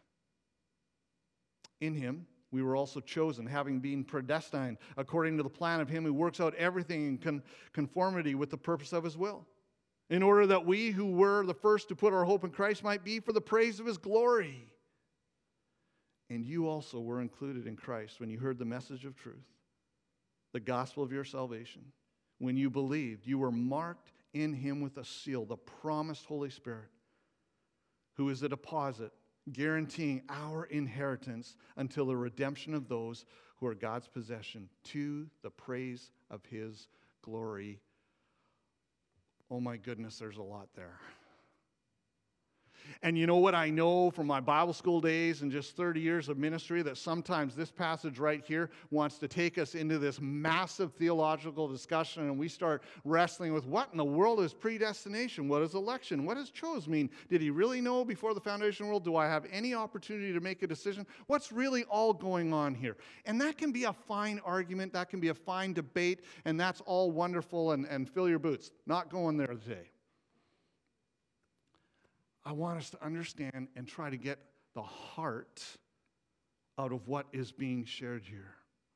In him we were also chosen, having been predestined according to the plan of him who works out everything in conformity with the purpose of his will, in order that we who were the first to put our hope in Christ might be for the praise of his glory. And you also were included in Christ when you heard the message of truth, the gospel of your salvation. When you believed, you were marked in him with a seal, the promised Holy Spirit, who is a deposit guaranteeing our inheritance until the redemption of those who are God's possession, to the praise of his glory. Oh my goodness, there's a lot there. And you know what I know from my Bible school days and just 30 years of ministry, that sometimes this passage right here wants to take us into this massive theological discussion, and we start wrestling with what in the world is predestination? What is election? What does chose mean? Did he really know before the foundation of the world? Do I have any opportunity to make a decision? What's really all going on here? And that can be a fine argument, that can be a fine debate, and that's all wonderful, and fill your boots. Not going there today. I want us to understand and try to get the heart out of what is being shared here.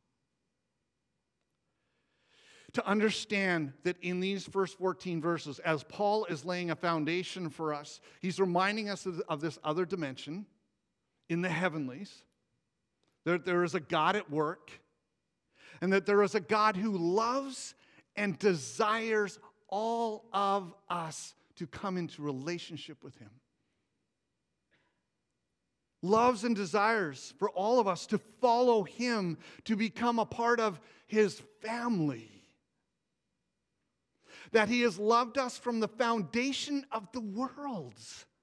To understand that in these first 14 verses, as Paul is laying a foundation for us, he's reminding us of this other dimension in the heavenlies. There is a God at work, and that there is a God who loves and desires all of us to come into relationship with him. Loves and desires for all of us to follow him, to become a part of his family. That he has loved us from the foundation of the world.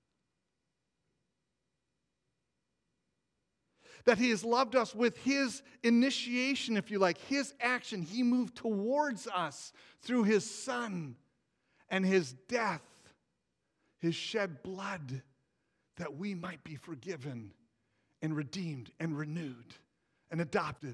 That he has loved us with his initiation, if you like, his action. He moved towards us through his Son and his death, his shed blood, that we might be forgiven and redeemed and renewed and adopted.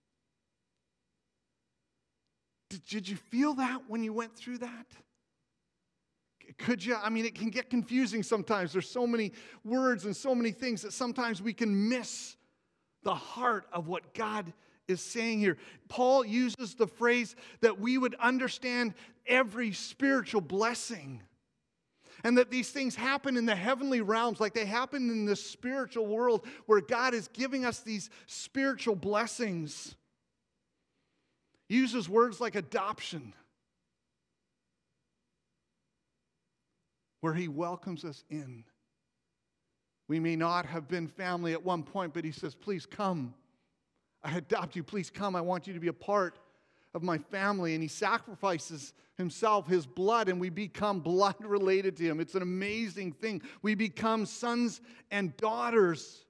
Did you feel that when you went through that? Could you? I mean, it can get confusing sometimes. There's so many words and so many things that sometimes we can miss the heart of what God is saying here. Paul uses the phrase that we would understand every spiritual blessing. And that these things happen in the heavenly realms, like they happen in the spiritual world, where God is giving us these spiritual blessings. He uses words like adoption, where he welcomes us in. We may not have been family at one point, but he says, please come. I adopt you. Please come. I want you to be a part of my family. And he sacrifices himself, his blood, and we become blood related to him. It's an amazing thing. We become sons and daughters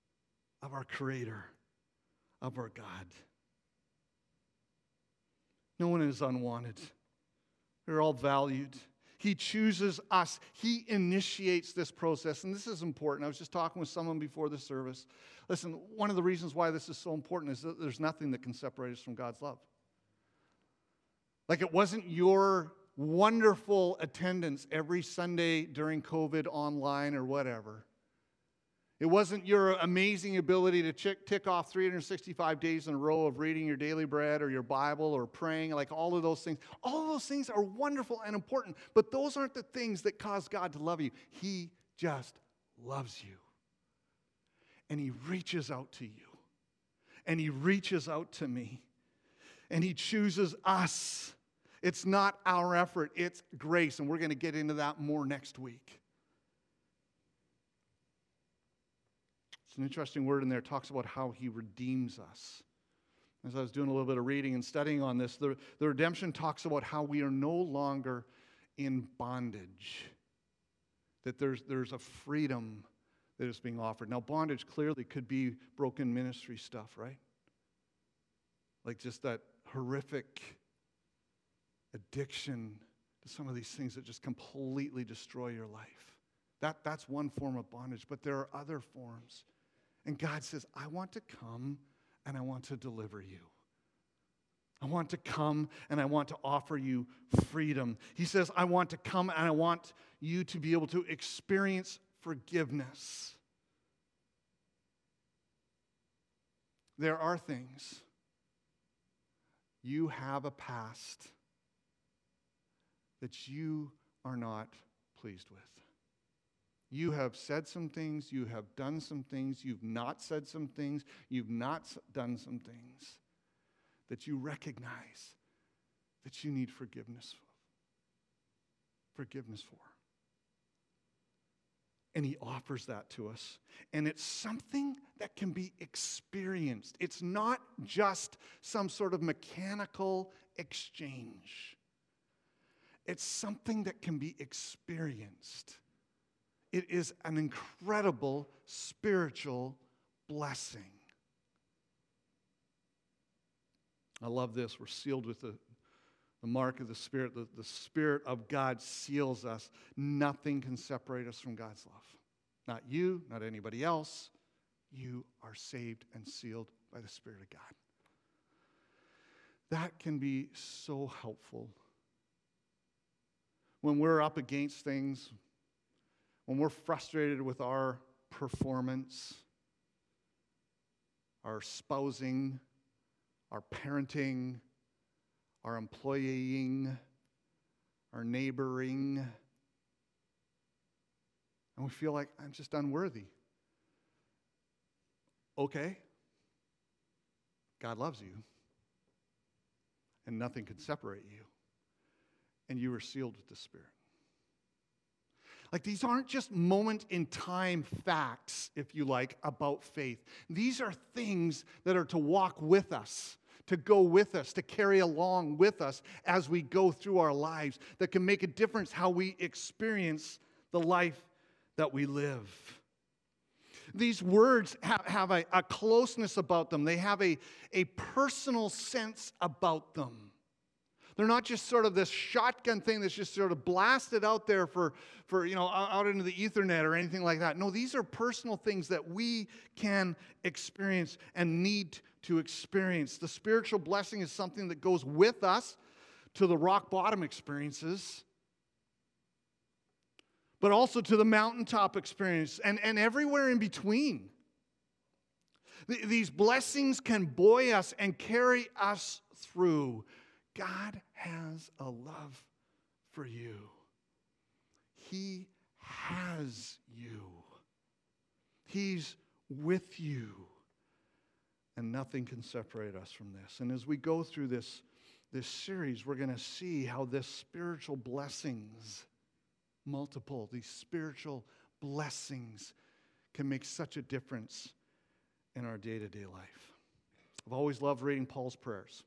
of our Creator, of our God. No one is unwanted. They're all valued. He chooses us. He initiates this process. And this is important. I was just talking with someone before the service. Listen, one of the reasons why this is so important is that there's nothing that can separate us from God's love. Like, it wasn't your wonderful attendance every Sunday during COVID online or whatever. It wasn't your amazing ability to tick off 365 days in a row of reading your daily bread or your Bible or praying, like all of those things. All of those things are wonderful and important, but those aren't the things that cause God to love you. He just loves you. And He reaches out to you. And He reaches out to me. And He chooses us. It's not our effort, it's grace. And we're going to get into that more next week. It's an interesting word in there. It talks about how He redeems us. As I was doing a little bit of reading and studying on this, the redemption talks about how we are no longer in bondage. That there's a freedom that is being offered. Now, bondage clearly could be broken ministry stuff, right? Like just that horrific addiction to some of these things that just completely destroy your life. That's one form of bondage, but there are other forms. And God says, I want to come and I want to deliver you. I want to come and I want to offer you freedom. He says, I want to come and I want you to be able to experience forgiveness. There are things. You have a past that you are not pleased with. You have said some things, you have done some things, you've not said some things, you've not done some things that you recognize that you need forgiveness for. And He offers that to us. And it's something that can be experienced. It's not just some sort of mechanical exchange. It's something that can be experienced. It is an incredible spiritual blessing. I love this. We're sealed with the mark of the Spirit. The Spirit of God seals us. Nothing can separate us from God's love. Not you, not anybody else. You are saved and sealed by the Spirit of God. That can be so helpful. When we're up against things, when we're frustrated with our performance, our spousing, our parenting, our employing, our neighboring, and we feel like I'm just unworthy. Okay, God loves you, and nothing can separate you, and you are sealed with the Spirit. Like, these aren't just moment in time facts, if you like, about faith. These are things that are to walk with us, to go with us, to carry along with us as we go through our lives, that can make a difference how we experience the life that we live. These words have a closeness about them. They have a personal sense about them. They're not just sort of this shotgun thing that's just sort of blasted out there for out into the Ethernet or anything like that. No, these are personal things that we can experience and need to experience. The spiritual blessing is something that goes with us to the rock bottom experiences, but also to the mountaintop experience and everywhere in between. These blessings can buoy us and carry us through. God has a love for you. He has you. He's with you. And nothing can separate us from this. And as we go through this series, we're going to see how this spiritual blessings, these spiritual blessings can make such a difference in our day-to-day life. I've always loved reading Paul's prayers.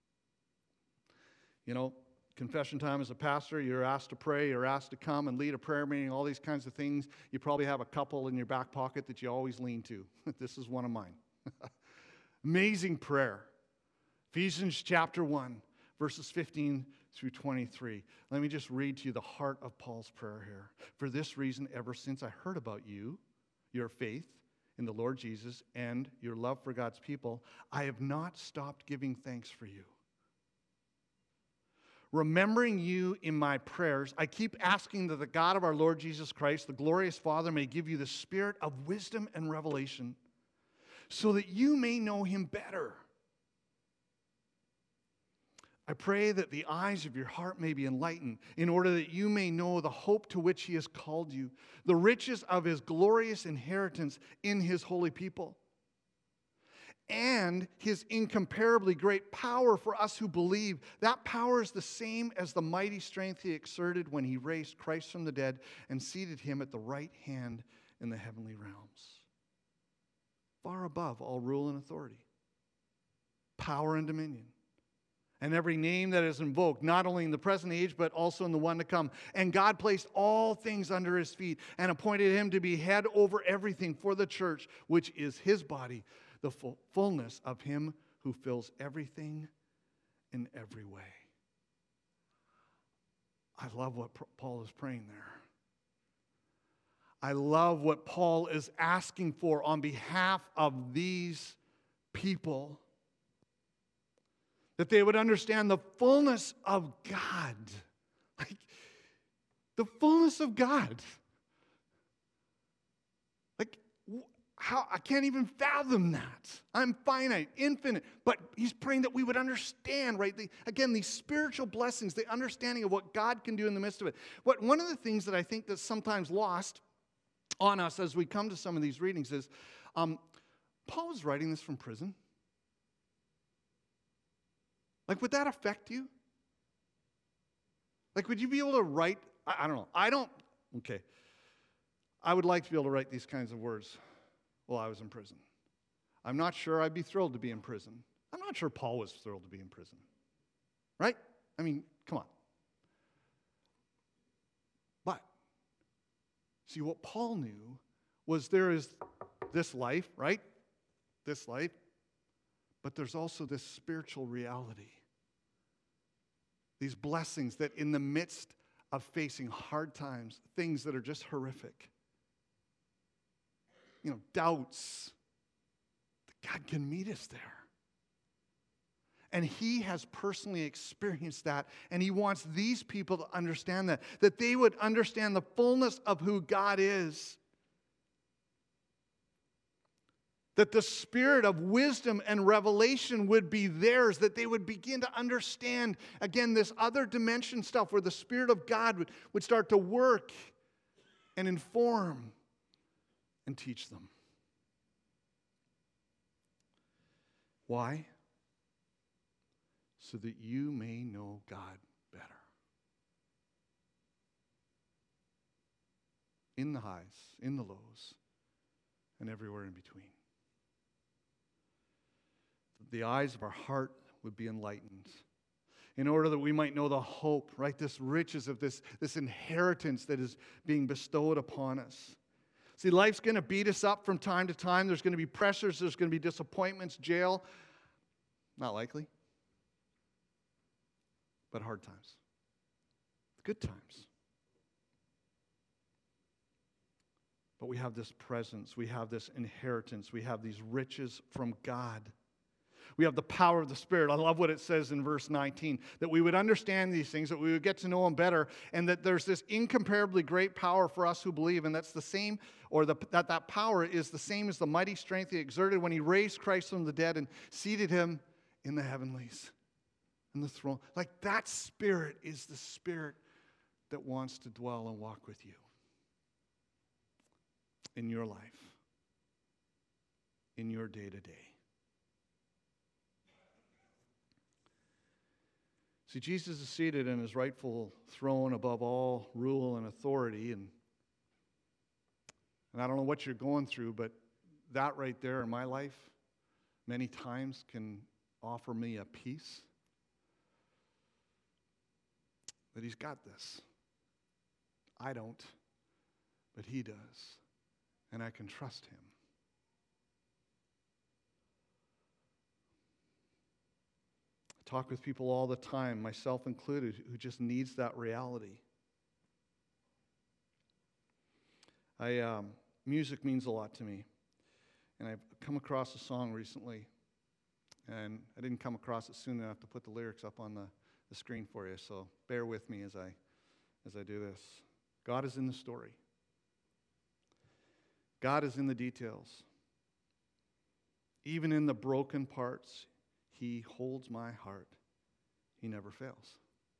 You know, confession time as a pastor, you're asked to pray, you're asked to come and lead a prayer meeting, all these kinds of things. You probably have a couple in your back pocket that you always lean to. This is one of mine. Amazing prayer. Ephesians chapter 1, verses 15 through 23. Let me just read to you the heart of Paul's prayer here. For this reason, ever since I heard about you, your faith in the Lord Jesus, and your love for God's people, I have not stopped giving thanks for you. Remembering you in my prayers, I keep asking that the God of our Lord Jesus Christ, the glorious Father, may give you the spirit of wisdom and revelation, so that you may know him better. I pray that the eyes of your heart may be enlightened, in order that you may know the hope to which he has called you, the riches of his glorious inheritance in his holy people, and his incomparably great power for us who believe. That power is the same as the mighty strength he exerted when he raised Christ from the dead and seated him at the right hand in the heavenly realms, far above all rule and authority, power and dominion, and every name that is invoked, not only in the present age, but also in the one to come. And God placed all things under his feet and appointed him to be head over everything for the church, which is his body, the fullness of him who fills everything in every way. I love what Paul is praying there. I love what Paul is asking for on behalf of these people. That they would understand the fullness of God. Like, the fullness of God. Like, how I can't even fathom that. I'm finite, infinite. But he's praying that we would understand, right? Again, these spiritual blessings, the understanding of what God can do in the midst of it. One of the things that I think that's sometimes lost on us as we come to some of these readings is, Paul was writing this from prison. Like, would that affect you? Like, would you be able to write? I don't know. Okay. I would like to be able to write these kinds of words while I was in prison. I'm not sure I'd be thrilled to be in prison. I'm not sure Paul was thrilled to be in prison. Right? I mean, come on. But, see, what Paul knew was there is this life, right? This life. But there's also this spiritual reality. These blessings that in the midst of facing hard times, things that are just horrific, doubts, that God can meet us there. And he has personally experienced that, and he wants these people to understand that they would understand the fullness of who God is. That the spirit of wisdom and revelation would be theirs, that they would begin to understand, again, this other dimension stuff where the Spirit of God would start to work and inform and teach them. Why? So that you may know God better. In the highs, in the lows, and everywhere in between. The eyes of our heart would be enlightened, in order that we might know the hope, right? This riches of this inheritance that is being bestowed upon us. See, life's going to beat us up from time to time. There's going to be pressures. There's going to be disappointments, jail. Not likely. But hard times. Good times. But we have this presence. We have this inheritance. We have these riches from God. We have the power of the Spirit. I love what it says in verse 19, that we would understand these things, that we would get to know them better, and that there's this incomparably great power for us who believe, and that's the same, or that power is the same as the mighty strength he exerted when he raised Christ from the dead and seated him in the heavenlies, in the throne. Like, that Spirit is the Spirit that wants to dwell and walk with you in your life, in your day-to-day. See, Jesus is seated in his rightful throne above all rule and authority. And I don't know what you're going through, but that right there in my life many times can offer me a peace. That he's got this. I don't, but he does. And I can trust him. talk with people all the time, myself included, who just needs that reality. Music means a lot to me. And I've come across a song recently, and I didn't come across it soon enough to put the lyrics up on the screen for you, so bear with me as I do this. God is in the story. God is in the details. Even in the broken parts, He holds my heart. He never fails.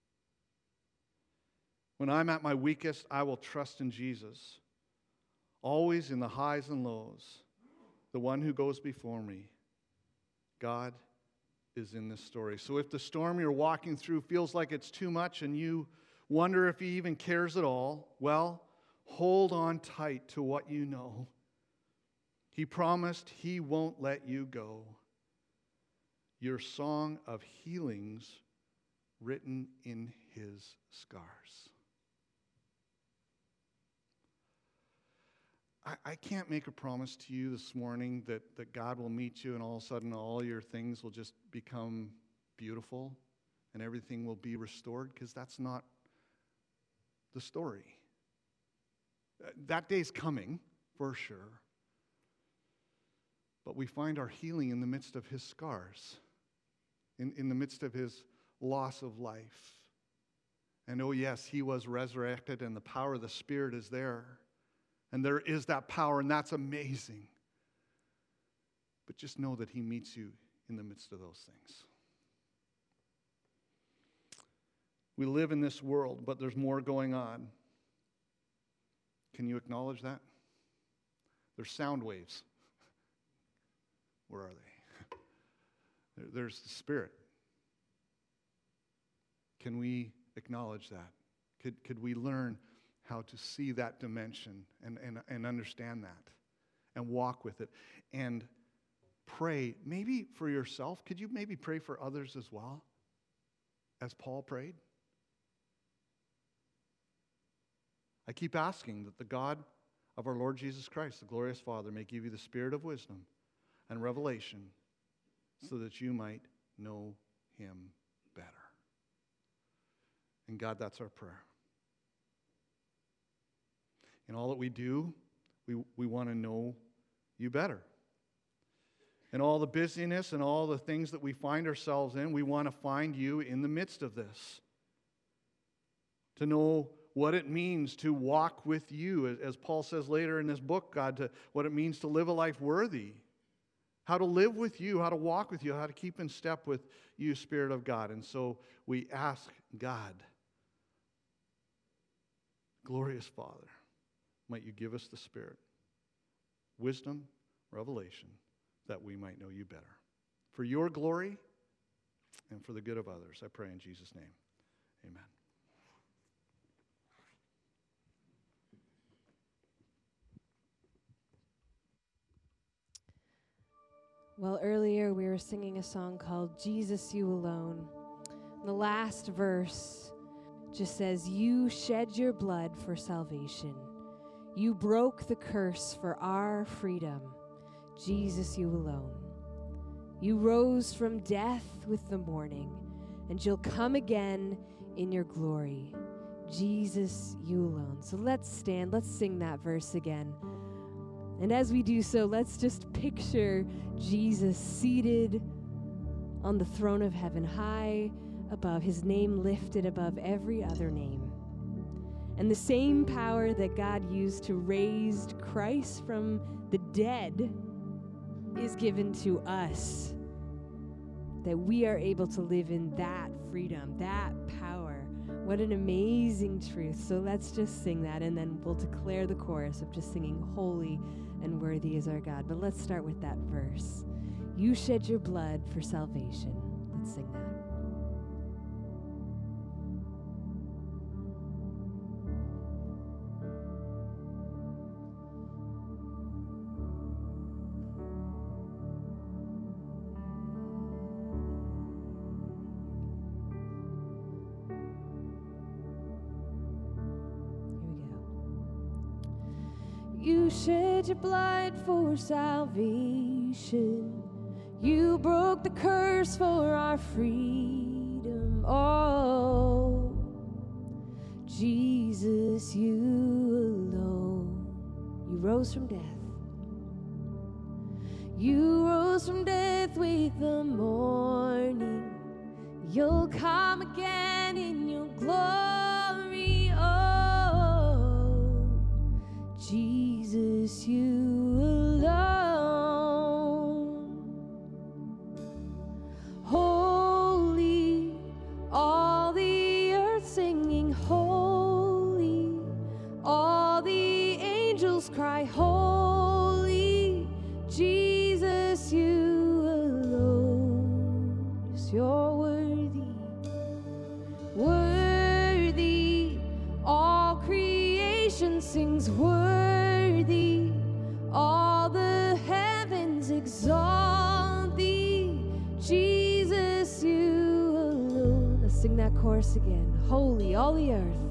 When I'm at my weakest, I will trust in Jesus. Always in the highs and lows, the one who goes before me. God is in this story. So if the storm you're walking through feels like it's too much and you wonder if He even cares at all, well, hold on tight to what you know. He promised He won't let you go. Your song of healings written in His scars. I can't make a promise to you this morning that God will meet you and all of a sudden all your things will just become beautiful and everything will be restored, because that's not the story. That day's coming, for sure. But we find our healing in the midst of His scars, in the midst of His loss of life. And oh yes, He was resurrected and the power of the Spirit is there. And there is that power, and that's amazing. But just know that He meets you in the midst of those things. We live in this world, but there's more going on. Can you acknowledge that? There's sound waves. Where are they? There's the Spirit. Can we acknowledge that? Could we learn how to see that dimension and understand that and walk with it and pray, maybe for yourself? Could you maybe pray for others as well, as Paul prayed? I keep asking that the God of our Lord Jesus Christ, the glorious Father, may give you the spirit of wisdom and revelation so that you might know Him better. And God, that's our prayer. In all that we do, we want to know You better. In all the busyness and all the things that we find ourselves in, we want to find You in the midst of this. To know what it means to walk with You, as Paul says later in this book, God, what it means to live a life worthy. How to live with You, how to walk with You, how to keep in step with You, Spirit of God. And so we ask God, glorious Father, might You give us the Spirit, wisdom, revelation, that we might know You better. For Your glory and for the good of others, I pray in Jesus' name. Amen. Well, earlier we were singing a song called Jesus, You Alone. The last verse just says, You shed Your blood for salvation. You broke the curse for our freedom. Jesus, You alone. You rose from death with the morning, and You'll come again in Your glory. Jesus, You alone. So let's stand. Let's sing that verse again. And as we do so, let's just picture Jesus seated on the throne of heaven, high above, His name lifted above every other name. And the same power that God used to raise Christ from the dead is given to us, that we are able to live in that freedom, that power. What an amazing truth. So let's just sing that, and then we'll declare the chorus of just singing, Holy and worthy is our God. But let's start with that verse. You shed Your blood for salvation. Let's sing that. You shed Your blood for salvation. You broke the curse for our freedom. Oh, Jesus, you alone. You rose from death. You rose from death with the morning. You'll come again in your glory. Oh, Jesus, you alone. Holy, all the earth singing holy. All the angels cry holy. Jesus, you alone. Yes, you're worthy. Worthy, all creation sings worthy. All the heavens exalt thee. Jesus, you alone. Let's sing that chorus again. Holy, all the earth.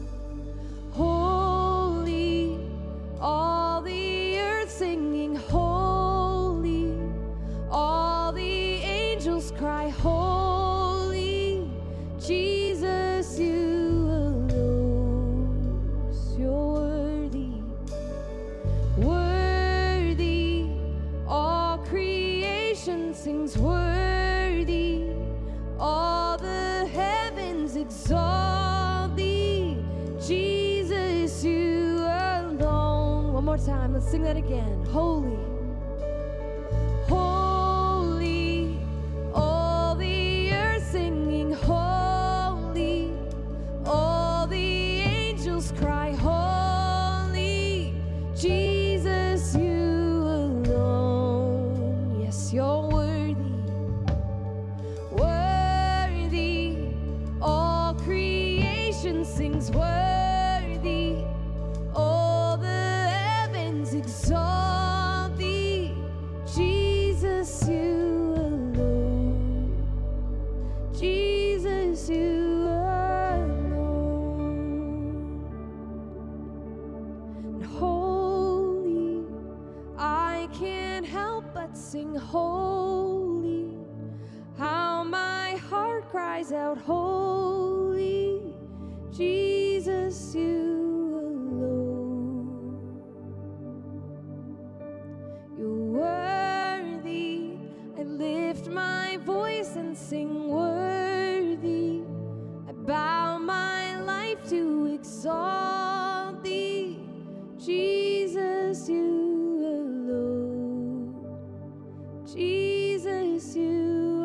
Holy, all the earth singing holy. All the angels cry holy. Jesus, you alone. You're worthy. Worthy, all creation sings worthy. All the heavens exalt thee. Jesus, you alone. One more time, let's sing that again. Holy. Holy, all the earth singing holy. All the angels cry holy. Jesus, you alone. Yes, you're worthy. Worthy, all creation sings worthy. All the heavens exalt thee. Jesus, you alone. Jesus, you alone. And holy, I can't help but sing holy. How my heart cries out holy. Jesus, you alone. You're worthy. I lift my voice and sing worthy. I bow my life to exalt thee. Jesus, you alone. Jesus, you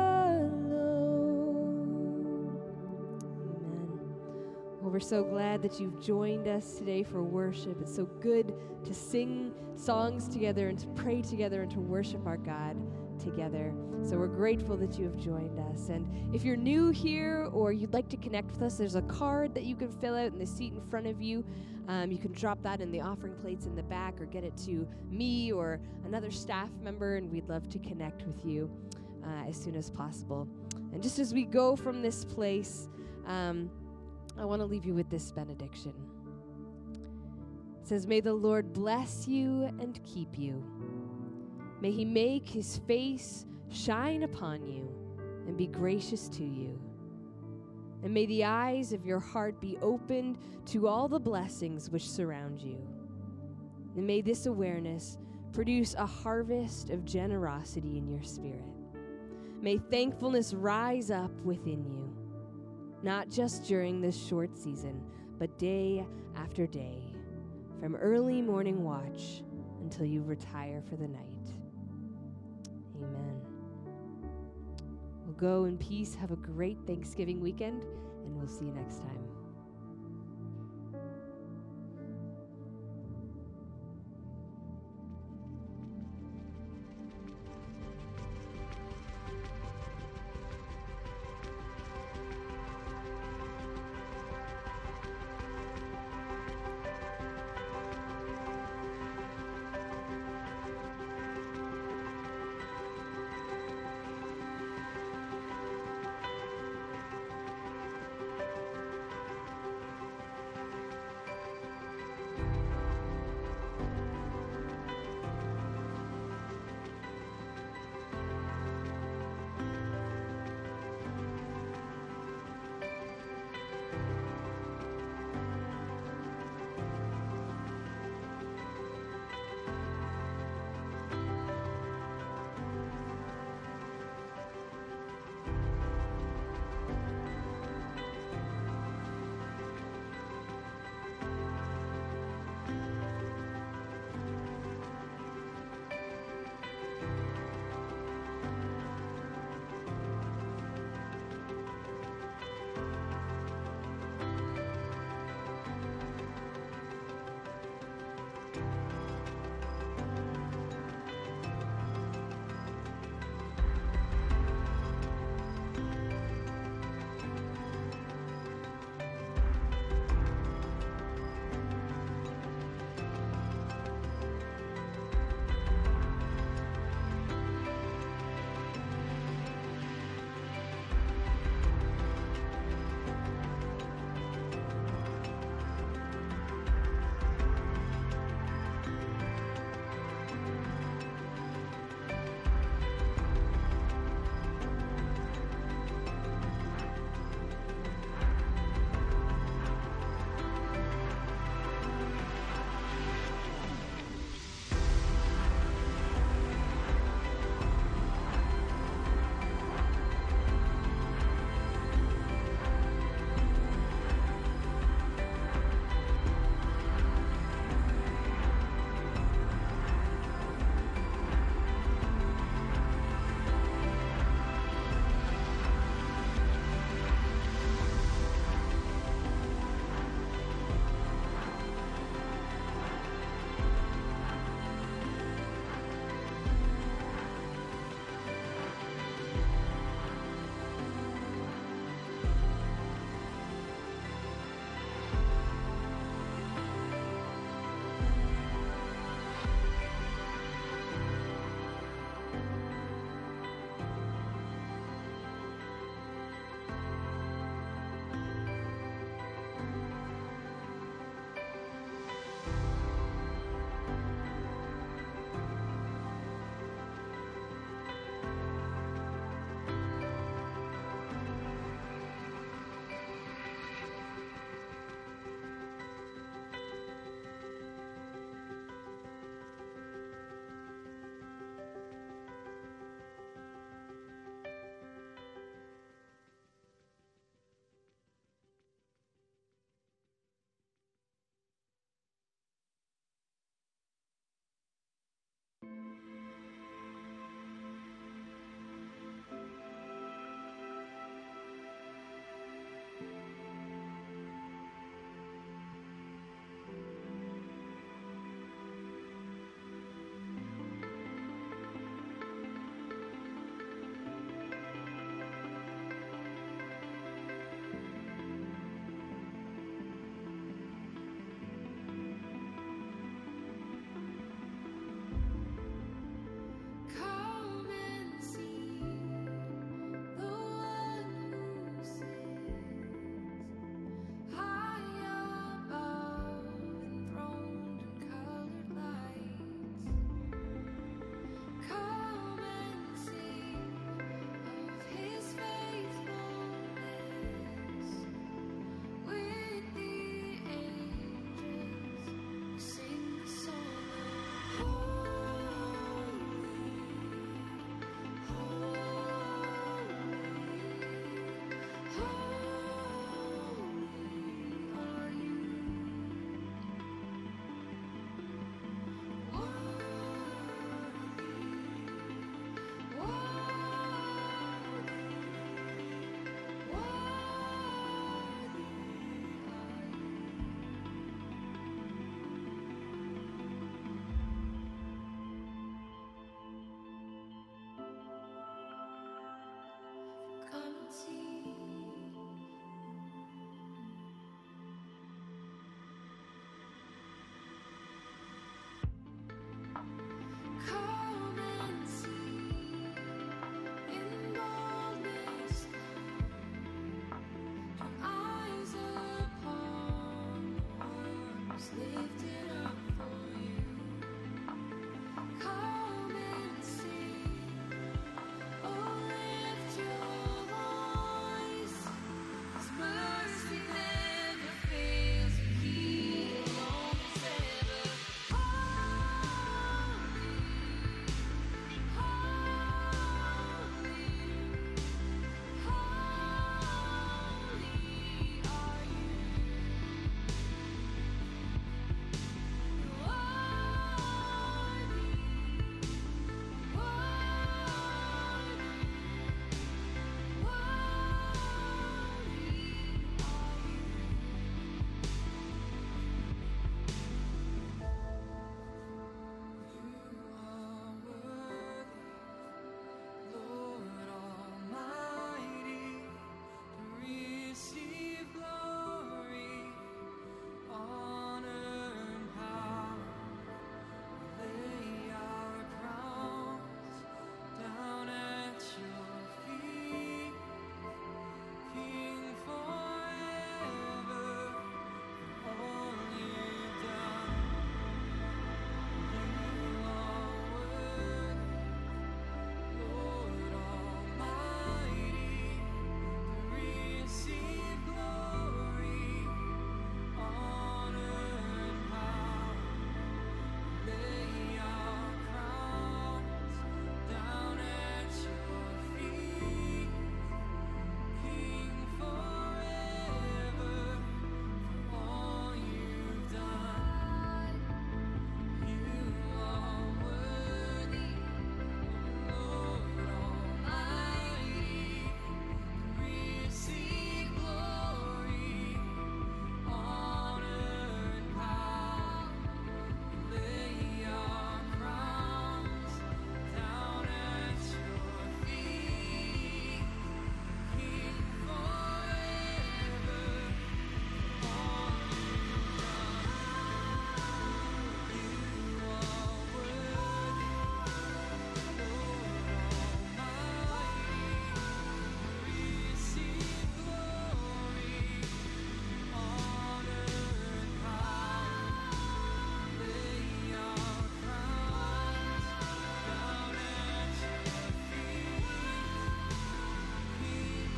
alone. Amen. Well, we're so glad that you've joined us today for worship. It's so good to sing songs together and to pray together and to worship our God together. So we're grateful that you have joined us. And if you're new here or you'd like to connect with us, there's a card that you can fill out in the seat in front of you. You can drop that in the offering plates in the back or get it to me or another staff member, and we'd love to connect with you as soon as possible. And just as we go from this place, I want to leave you with this benediction. It says, "May the Lord bless you and keep you. May he make his face shine upon you and be gracious to you. And may the eyes of your heart be opened to all the blessings which surround you. And may this awareness produce a harvest of generosity in your spirit. May thankfulness rise up within you, not just during this short season, but day after day, from early morning watch until you retire for the night." Amen. Well, go in peace. Have a great Thanksgiving weekend, and we'll see you next time.